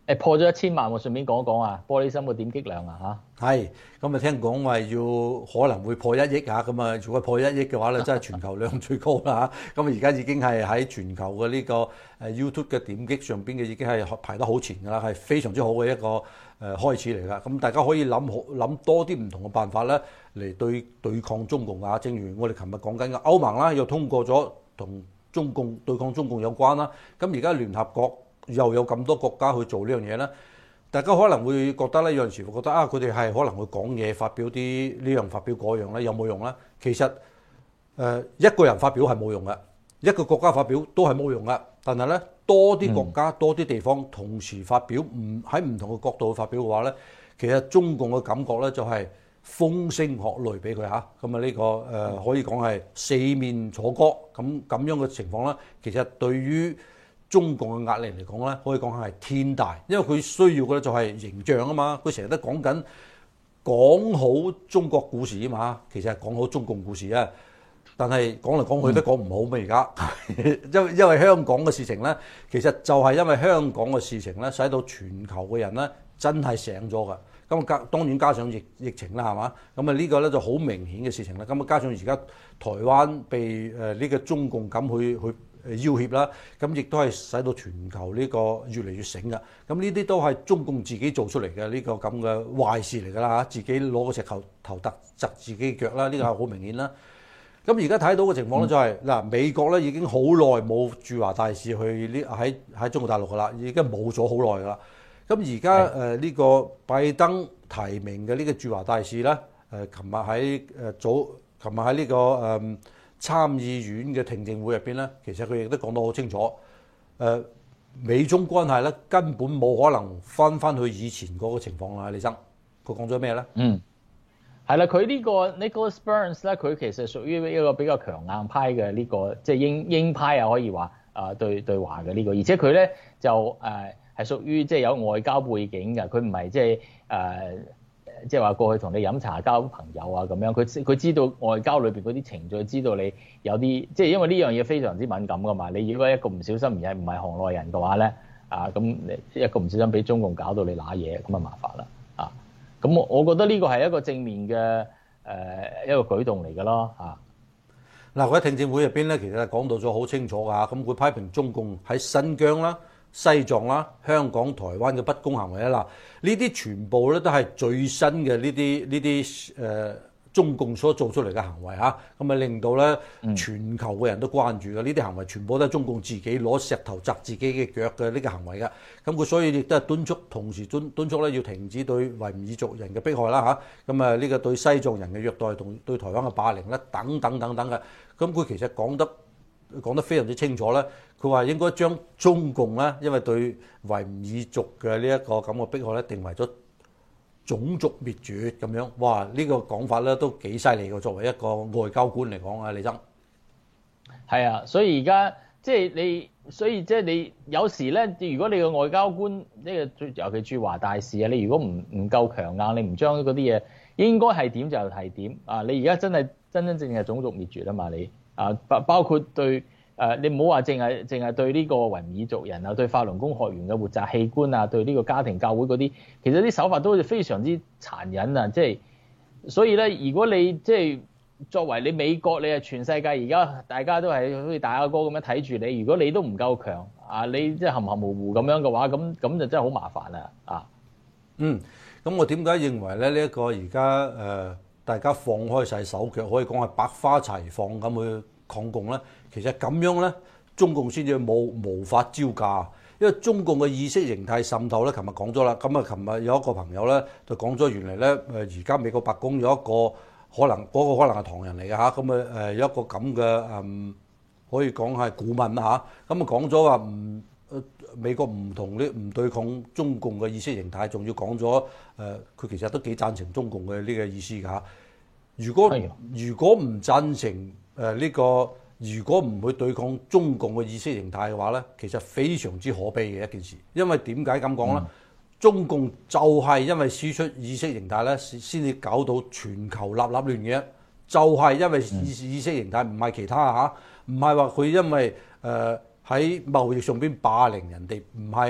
破咗1000萬，我順便講一講啊，玻璃心嘅點擊量啊係，咁啊聽講話可能會破1億啊，咁啊如果破1億嘅話咧，真係全球量最高啦嚇。咁啊而家已經係喺全球嘅呢個YouTube 嘅點擊上邊嘅已經係排得好前㗎啦，係非常之好嘅一個開始嚟㗎。咁大家可以諗多啲唔同嘅辦法咧嚟對抗中共啊。正如我哋琴日講緊嘅歐盟啦，又通過咗同中共對抗中共有關啦。咁而家聯合國又有咁多國家去做呢樣嘢咧，大家可能會覺得咧，有陣時會覺得啊，佢哋係可能會講嘢，發表啲呢樣發表嗰樣咧，有冇用咧？其實一個人發表係冇用嘅，一個國家發表都係冇用嘅。但係咧，多啲國家、多啲地方同時發表，喺唔同嘅角度去發表嘅話咧，其實中共嘅感覺咧就係風聲鶴唳俾佢嚇。咁啊呢個可以講係四面楚歌咁樣嘅情況咧，其實對於中共嘅壓力嚟講咧，可以講係天大，因為佢需要嘅咧就係形象啊嘛，佢成日都講好中國故事啊嘛，其實係講好中共故事啊，但係講嚟講去都講唔好咩而家，因為香港嘅事情咧，其實就係因為香港嘅事情咧，使到全球嘅人咧真係醒咗㗎。咁當然加上疫情啦，係嘛？咁啊呢個咧就好明顯嘅事情啦。咁啊加上而家台灣被呢個中共咁去要挾啦，咁亦都係使到全球呢個越嚟越醒㗎。咁呢啲都係中共自己做出嚟嘅呢個咁嘅壞事嚟㗎啦嚇，自己攞個石頭揼自己腳啦，呢個係好明顯啦。咁而家睇到嘅情況咧就係嗱，美國咧已經好耐冇駐華大使去喺中國大陸㗎啦，已經冇咗好耐㗎啦。咁而家呢個拜登提名嘅呢個駐華大使咧，琴日喺呢個參議院嘅聽證會入邊咧，其實佢亦都講得好清楚，美中關係咧根本冇可能翻去以前嗰個情況啦。李生，佢講咗咩咧？ 係啦，佢呢個 Nicholas Burns 咧，佢其實屬於一個比較強硬派嘅呢個，即係鷹派啊，可以話對華嘅呢個，而且佢咧就係屬於即係有外交背景嘅，佢唔係即係話過去同你飲茶交朋友啊咁樣，佢知道外交裏邊嗰啲程序，知道你有啲即係因為呢樣嘢非常之敏感噶嘛，你如果一個唔小心唔係行內人嘅話咧，咁你一個唔小心俾中共搞到你揦嘢，咁啊麻煩啦咁我覺得呢個係一個正面嘅一個舉動嚟㗎咯嗱，佢喺聽證會入邊咧，其實講到咗好清楚㗎，咁佢批評中共喺新疆啦、西藏啦、香港、台灣嘅不公行為啦，呢啲全部咧都係最新嘅呢啲中共所做出嚟嘅行為嚇，咁啊令到咧全球嘅人都關注嘅呢啲行為，全部都係中共自己攞石頭砸自己嘅腳嘅呢個行為嘅。咁佢所以亦都係同時敦促咧要停止對維吾爾族人嘅迫害啦嚇，咁啊呢個對西藏人嘅虐待同對台灣嘅霸凌咧等等嘅。咁佢其實講得非常之清楚咧，佢話應該將中共咧，因為對維吾爾族嘅呢一個咁嘅迫害咧，定為咗種族滅絕咁樣，哇！呢個講法咧都幾犀利嘅，作為一個外交官嚟講啊，李生。 係啊，所以而家即係你有時咧，如果你個外交官呢個尤其駐華大使啊，你如果唔夠強硬，你唔將嗰啲嘢應該係點就係點啊！你而家真正係種族滅絕啊嘛，你包括對你唔好話淨係對呢個維吾爾族人啊，對法輪功學員嘅活摘器官啊，對呢個家庭教會嗰啲，其實啲手法都非常之殘忍啊！即係所以咧，如果你即係作為你美國，你係全世界而家大家都係好似大阿哥咁樣睇住你，如果你都唔夠強你即係含含糊糊咁樣嘅話，咁就真係好麻煩啊！ 咁我點解認為咧呢一個而家大家放開晒手腳，可以講係百花齊放咁去抗共咧？其實咁樣咧，中共先至無法招架，因為中共嘅意識形態滲透咧，琴日講咗啦。咁啊，琴日有一個朋友咧就講咗，原嚟咧而家美國白宮有一個可能係唐人嚟嘅嚇，咁啊有一個咁嘅可以講係顧問嚇，咁啊講咗話美國唔對抗中共嘅意識形態，仲要講咗佢其實都幾贊成中共嘅呢個意思㗎。如果唔贊成呢個，如果唔去對抗中共嘅意識形態嘅話咧，其實非常之可悲嘅一件事。因為點解咁講咧？中共就係因為輸出意識形態咧，先至搞到全球立亂嘅。就係因為意識形態，唔係其他嚇，唔係話佢因為喺貿易上邊霸凌人哋，唔係啊，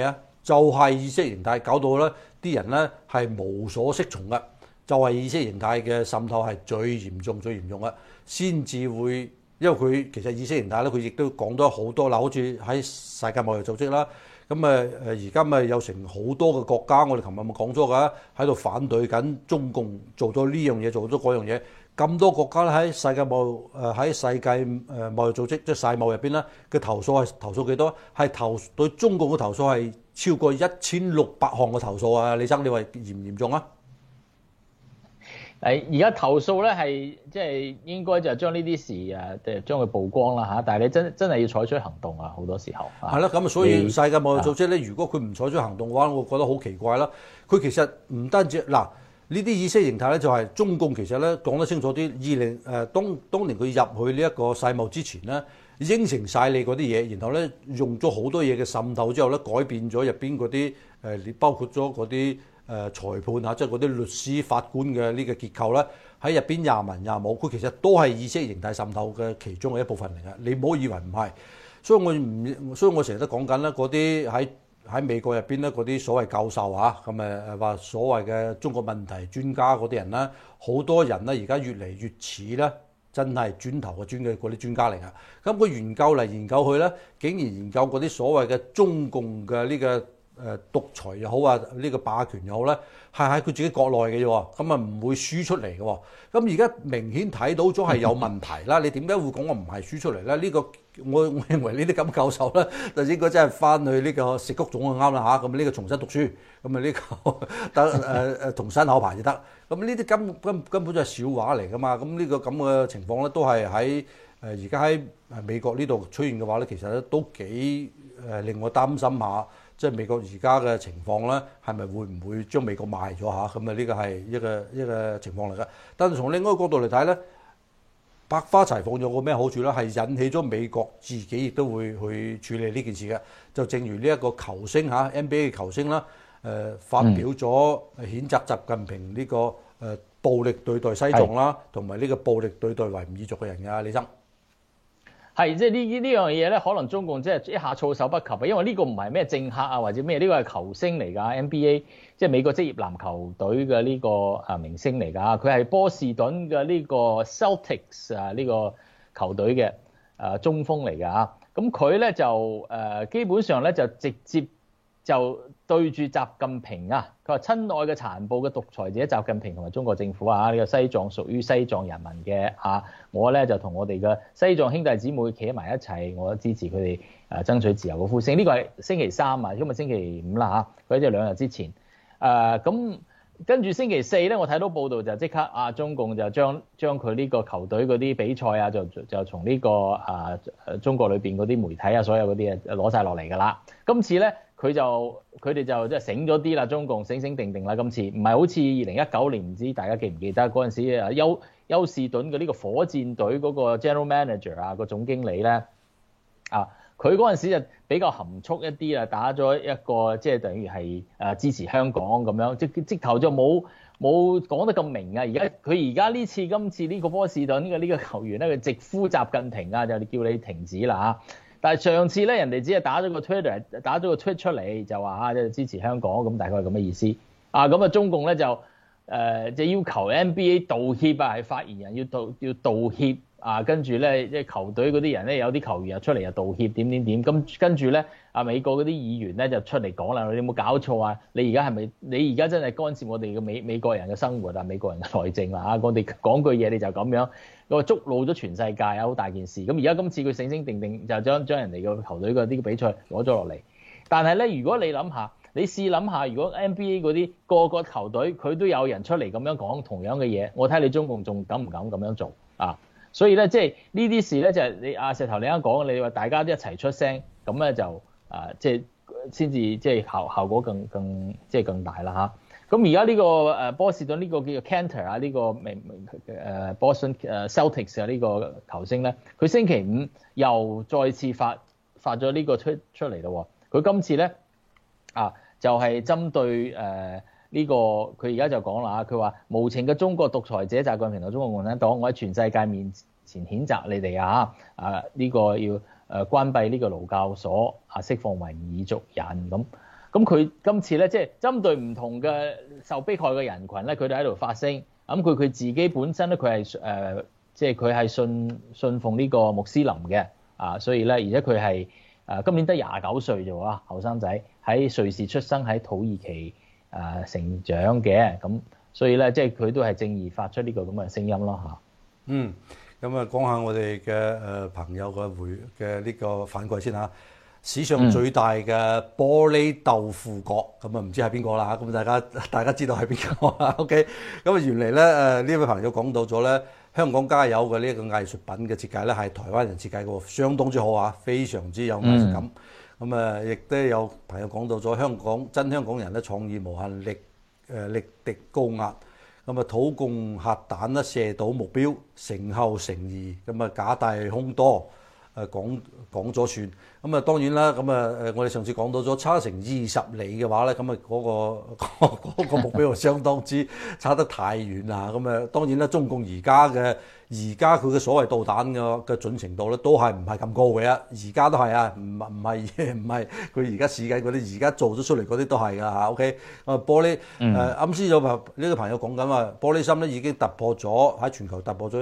就係意識形態搞到咧啲人咧係無所適從嘅，就係意識形態嘅滲透係最嚴重嘅，先至會。因為佢其實意識形態咧，佢亦都講咗好多啦，好似喺世界貿易組織啦，咁而家咪有成好多嘅國家，我哋琴日咪講咗㗎，喺度反對緊中共做咗呢樣嘢，做咗嗰樣嘢。咁多國家咧喺世界貿易組織即係世貿入邊咧嘅投訴係投訴幾多？係對中共嘅投訴係超過1600項嘅投訴啊！李生，你話嚴唔嚴重啊？ 而家投訴咧係即係應該就將呢啲事將佢曝光啦嚇，但係你真係要採取行動啊！好多時候係啦，咁所以世界貿易組織咧，如果佢唔採取行動嘅話，我覺得好奇怪啦。佢其實唔單止嗱呢啲意識形態咧，就係中共其實咧講得清楚啲。當年佢入去呢一個世貿之前咧，應承晒你嗰啲嘢，然後咧用咗好多嘢嘅滲透之後咧，改變咗入邊嗰啲包括咗嗰啲。裁判啊，即係嗰啲律師、法官嘅呢個結構咧，喺入邊廿文廿武，佢其實都係意識形態滲透嘅其中嘅一部分嚟嘅。你唔好以為唔係，所以我成日都講緊咧，嗰啲喺美國入邊咧，嗰啲所謂教授啊，咁話所謂嘅中國問題專家嗰啲人咧，好多人咧而家越嚟越似咧，真係磚頭嘅嗰啲專家嚟㗎。咁佢研究嚟研究去咧，竟然研究嗰啲所謂嘅中共嘅呢個。獨裁又好啊，呢個霸權又好咧，係喺佢自己國內嘅啫喎，咁啊唔會輸出嚟嘅喎。咁而家明顯睇到咗係有問題啦。你點解會講我唔係輸出嚟咧？呢個我認為呢啲咁教授咧，就應該真係翻去呢個食谷種就啱啦嚇。咁呢個重新讀書，咁啊呢個得重新考牌就得。咁呢啲根本就係笑話嚟噶嘛。咁呢個咁嘅情況咧，都係喺而家喺美國呢度出現嘅話咧，其實咧都幾令我擔心下。即係美國而家嘅情況咧，係咪會唔會將美國賣咗嚇？咁啊呢個係一個情況嚟㗎。但係從另外一個角度嚟睇咧，百花齊放有個咩好處咧？係引起咗美國自己亦都會去處理呢件事嘅。就正如呢一個球星嚇 NBA 嘅球星啦，發表咗譴責習近平呢個暴力對待西藏啦，同埋呢個暴力對待維吾爾族嘅人㗎，李生。 係，即係呢樣嘢咧，可能中共即係一下措手不及啊！因為呢個唔係咩政客啊，或者咩，呢個係球星嚟㗎 ，NBA 即係美國職業籃球隊嘅呢個明星嚟㗎，佢係波士頓嘅呢個 Celtics 啊呢個球隊嘅中鋒嚟㗎。咁佢咧就基本上咧就直接就對住習近平啊，佢話親愛嘅殘暴嘅獨裁者習近平同埋中國政府啊，呢個西藏屬於西藏人民嘅啊，我咧就同我哋嘅西藏兄弟姊妹企埋一齊，我都支持佢哋爭取自由嘅呼聲。呢個係星期三啊，今日星期五啦嚇，佢即係2日之前。咁跟住星期四咧，我睇到報道就即刻中共就將佢呢個球隊嗰啲比賽啊，就從呢個中國裏邊嗰啲媒體啊，所有嗰啲攞晒落嚟㗎啦。今次咧。佢哋就即係醒咗啲啦，中共醒醒定定啦。今次唔係好似2019年，唔知大家記唔記得嗰陣時休士頓嘅呢個火箭隊嗰個 general manager 啊，個總經理咧佢嗰陣時就比較含蓄一啲啦，打咗一個即係等於係支持香港咁樣，直頭就冇講得咁明啊。佢而家今次呢個波士頓嘅呢個球員咧，佢直呼習近平啊，就叫你停止啦嚇。但係上次咧，人哋只係打咗個 tweet 出嚟，就話即係支持香港，咁大概係咁嘅意思。咁啊中共咧就要求 NBA 道歉啊，係發言人要道歉跟住咧即係球隊嗰啲人咧，有啲球員又出嚟又道歉點，咁跟住咧美國嗰啲議員咧就出嚟講啦，你有冇搞錯啊？你而家係咪你而家真係干涉我哋嘅美國人嘅生活啊？美國人嘅內政啦我哋講句嘢你就咁樣。個觸怒咗全世界啊！好大件事。咁而家今次佢醒醒定定就將人哋個球隊嘅啲比賽攞咗落嚟。但係咧，如果你諗下，你試諗下，如果 NBA 嗰啲個球隊佢都有人出嚟咁樣講同樣嘅嘢，我睇你中共仲敢唔敢咁樣做啊？所以咧，即係呢啲事咧，就係你石頭你啱講，你話大家都一齊出聲，咁咧就即係先至即係效果更即係更大啦嚇。咁而家呢個波士頓呢個叫做 Cantor 啊，呢個Boston Celtics 啊呢個球星咧，佢星期五又再次發咗呢個出嚟咯。佢今次咧就係針對呢個佢而家就講啦，佢話無情嘅中國獨裁者習近平同中國共產黨，我喺全世界面前譴責你哋呢個要關閉呢個勞教所釋放維吾爾族人咁。 咁佢今次咧，即係針對唔同嘅受迫害嘅人群咧，佢哋喺度發聲。咁佢自己本身咧，佢係即係佢係信奉呢個穆斯林嘅所以咧，而且佢係今年得29歲啫喎，後生仔喺瑞士出生，喺土耳其成長嘅，咁所以咧，即係佢都係正義發出呢個咁嘅聲音咯嚇。 咁講下我哋嘅朋友嘅呢個反饋先嚇。史上最大嘅玻璃豆腐角，咁唔知係邊個啦，咁大家知道係邊個啦 ？OK， 咁原嚟咧呢位朋友講到咗咧，香港加油嘅呢一個藝術品嘅設計咧係台灣人設計嘅，相當之好啊，非常之有藝術感。咁亦都有朋友講到咗真香港人咧創意無限，力敵高壓。咁土共核彈咧射到目標，誠後誠意，咁假大空多。講咗算，咁當然啦，我哋上次講到咗差成20里嘅話咧，咁嗰個目標就相當之差得太遠啦。當然啦，中共而家佢嘅所謂導彈嘅準程度咧，都係唔係咁高嘅啊？而家都係啊，唔係佢而家試緊嗰啲，而家做咗出嚟嗰啲都係㗎嚇。OK， 玻璃啱先有呢個朋友講緊話，玻璃心咧已經突破咗喺全球突破咗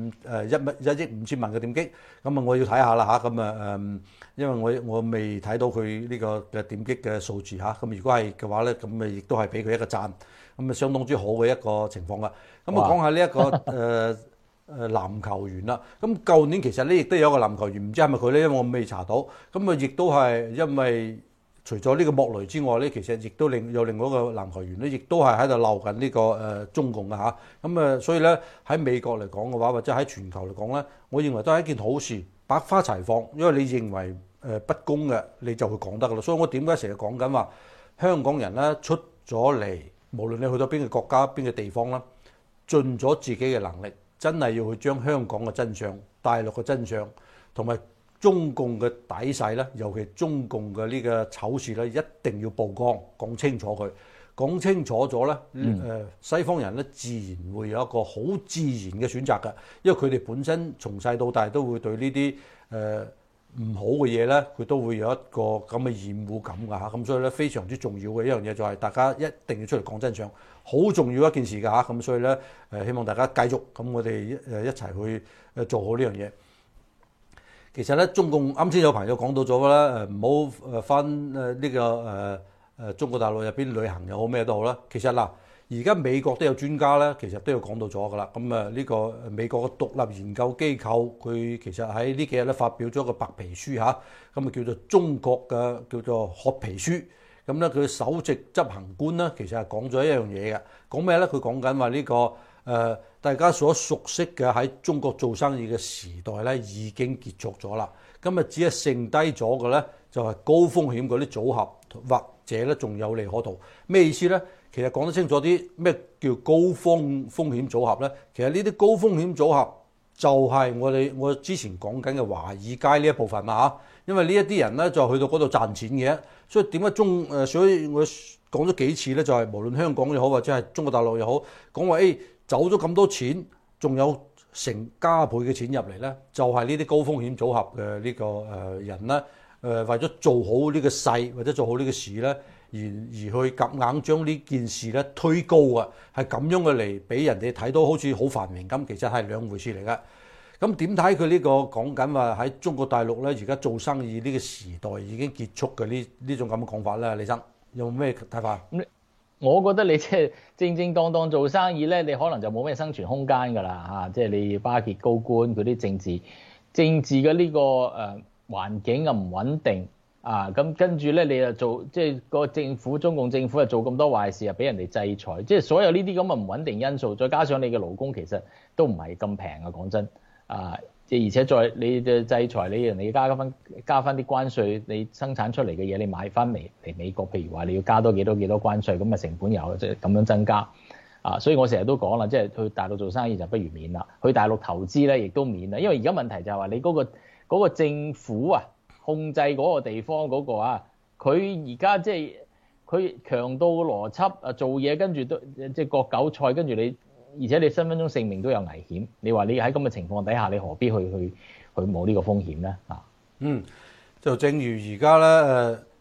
1億5千萬嘅點擊，我要睇下啦嚇。因為我未睇到佢呢個嘅點擊嘅數字嚇。如果係嘅話咧，亦都係俾佢一個讚，相當之好嘅一個情況啦。講下呢一個籃球員啦，舊年其實咧亦都有一個籃球員，唔知係咪佢咧，因為我未查到。亦都係因為除咗呢個莫雷之外咧，其實亦都有另外一個籃球員咧，亦都係喺度鬧緊呢個中共嘅嚇。所以咧喺美國嚟講嘅話，或者喺全球嚟講咧，我認為都係一件好事，百花齊放。因為你認為不公嘅，你就會講得噶啦。所以我點解成日講緊話香港人咧出咗嚟，無論你去到邊個國家、邊個地方啦，盡咗自己嘅能力。真係要去將香港嘅真相、大陸嘅真相，同埋中共嘅底細咧，尤其中共嘅呢個醜事咧，一定要曝光，講清楚佢。講清楚咗咧，西方人咧自然會有一個好自然嘅選擇㗎，因為佢哋本身從細到大都會對呢啲唔好嘅嘢咧，佢都會有一個咁嘅厭惡感㗎嚇。咁所以咧非常之重要嘅一樣嘢就係大家一定要出嚟講真相。好重要一件事㗎嚇，咁所以咧希望大家繼續咁，我哋一齊去做好呢樣嘢。其實咧，中共啱先有朋友講到咗啦，唔好返呢個中國大陸入邊旅行又好咩都好啦。其實嗱，而家美國都有專家咧，其實都有講到咗㗎啦。呢個美國嘅獨立研究機構，佢其實喺呢幾日咧發表咗個白皮書嚇，叫做中國嘅叫做褐皮書。佢首席執行官咧，其實係講咗一樣嘢嘅，講咩咧？佢講緊話呢個大家所熟悉嘅喺中國做生意嘅時代咧，已經結束咗啦。只係剩低咗嘅咧，就係高風險嗰啲組合，或者咧仲有利可圖。咩意思咧？其實講得清楚啲，咩叫高風險組合咧？其實呢啲高風險組合就係我之前講緊嘅華爾街呢一部分嘛嚇。因為呢一啲人咧就去到嗰度賺錢嘅，所以點解所以我講咗幾次咧，就係無論香港又好，或者係中國大陸又好，講話走咗咁多錢，仲有成加倍嘅錢入嚟咧，就係呢啲高風險組合嘅呢個人咧，為咗做好呢個勢或者做好呢個事咧，而去夾硬將呢件事咧推高啊，係咁樣嘅嚟俾人哋睇到好似好繁榮咁，其實係兩回事嚟㗎。咁點睇佢呢個講緊話喺中國大陸咧，而家做生意呢個時代已經結束嘅呢種咁嘅講法咧？李生有冇咩睇法？ 我覺得你即係正正當當做生意咧，你可能就冇咩生存空間㗎啦嚇！即係你要巴結高官，佢啲政治嘅呢個環境又唔穩定啊！咁跟住咧，你又做即係個政府，中共政府又做咁多壞事，又俾人哋制裁，即係所有呢啲咁嘅唔穩定因素，再加上你嘅勞工其實都唔係咁平啊！講真。即係而且你嘅制裁，你人哋加翻啲關稅，你生產出嚟嘅嘢，你買翻嚟美國，譬如話你要加多幾多關稅，咁成本又即係咁樣增加所以我成日都講啦，即係去大陸做生意就不如免啦，去大陸投資咧亦都免啦，因為而家問題就係話你嗰個政府啊，控制嗰個地方嗰個佢而家即係佢強盜嘅邏輯做嘢跟住都即係割韭菜，跟住你。而且你分分鐘性命都有危險，你話你喺咁嘅情況底下，你何必去冒呢個風險咧？ 就正如而家咧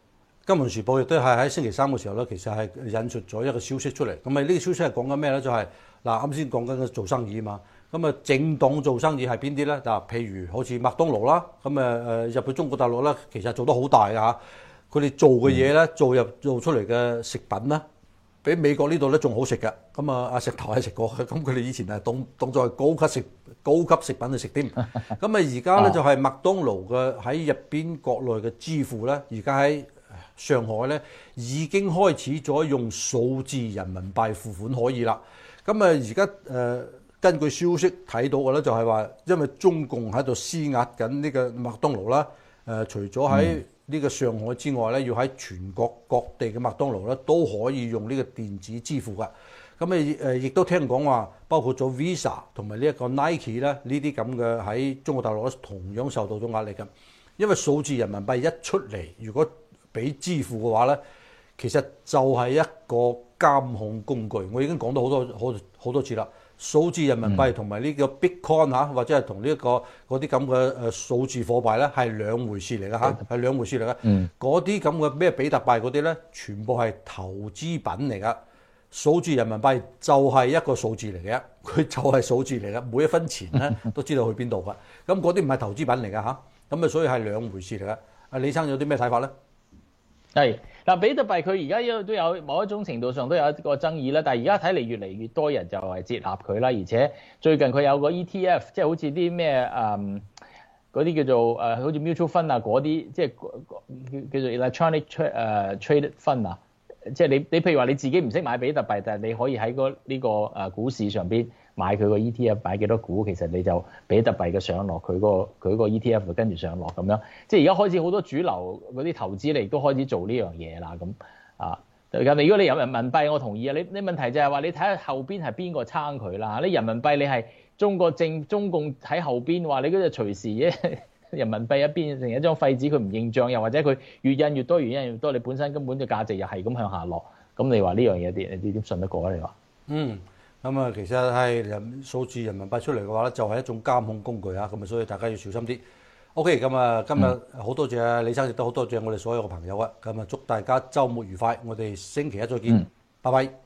金融時報亦都係喺星期三嘅時候咧，其實係引述咗一個消息出嚟。咁啊，呢個消息係講緊咩咧？就係啱先講緊嘅做生意啊嘛。咁啊，正當做生意係邊啲咧？嗱，譬如好似麥當勞啦，咁入去中國大陸咧，其實做得好大㗎嚇。佢哋做嘅嘢咧，做出嚟嘅食品咧，比美國呢度咧仲好食嘅。咁啊，阿石頭係食過嘅，咁佢哋以前係當作係高級食品去食添。咁啊，而家咧就係麥當勞嘅喺入邊國內嘅支付咧，而家喺上海咧已經開始咗用數字人民幣付款可以啦。咁啊，而家根據消息睇到嘅咧，就係話因為中共喺度施壓緊呢個麥當勞啦。除咗喺呢個上海之外咧，要喺全國各地嘅麥當勞咧都可以用呢個電子支付㗎。咁亦都聽講話，包括咗 Visa 同埋呢一個 Nike 咧，呢啲咁嘅喺中國大陸咧同樣受到咗壓力㗎。因為數字人民幣一出嚟，如果俾支付嘅話咧，其實就係一個監控工具。我已經講到好多次啦。數字人民幣同埋呢個 Bitcoin 嚇，或者係同呢一個嗰啲咁嘅數字貨幣咧，係兩回事嚟㗎嚇，係兩回事嚟㗎。嗰啲咁嘅咩比特幣嗰啲咧，全部係投資品嚟㗎。數字人民幣就係一個數字嚟嘅，佢就係數字嚟㗎，每一分錢咧都知道去邊度㗎。咁嗰啲唔係投資品嚟㗎嚇，咁啊所以係兩回事嚟㗎。阿李生有啲咩睇法咧？ 係嗱，比特幣佢而家都有某一種程度上都有一個爭議啦，但係而家睇嚟越嚟越多人就係接納佢啦，而且最近佢有個 ETF，即係好似啲咩嗰啲叫做好似 mutual fund 啊嗰啲，即係叫做 electronic trade fund 啊，即係你譬如話你自己唔識買比特幣，但係你可以喺呢個股市上邊買佢個 ETF，買幾多股，其實你就比特幣嘅上落，佢個 ETF 就跟住上落咁樣。即係而家開始好多主流嗰啲投資你都開始做呢樣嘢啦。咁啊，咁如果你有人民幣，我同意啊。你問題就係話你睇下後邊係邊個撐佢啦。你人民幣你係中共喺後邊話你嗰隻隨時人民幣一邊成一張廢紙，佢唔認帳，又或者佢越印越多，你本身根本嘅價值又係咁向下落。咁你話呢樣嘢你點信得過啊？你話？ 咁啊，其實係數字人民幣出嚟嘅話咧，就係一種監控工具啊，咁啊，所以大家要小心啲。OK，咁啊，今日好多謝李生，亦都好多謝我哋所有嘅朋友啊，咁啊，祝大家週末愉快，我哋星期一再見，拜拜。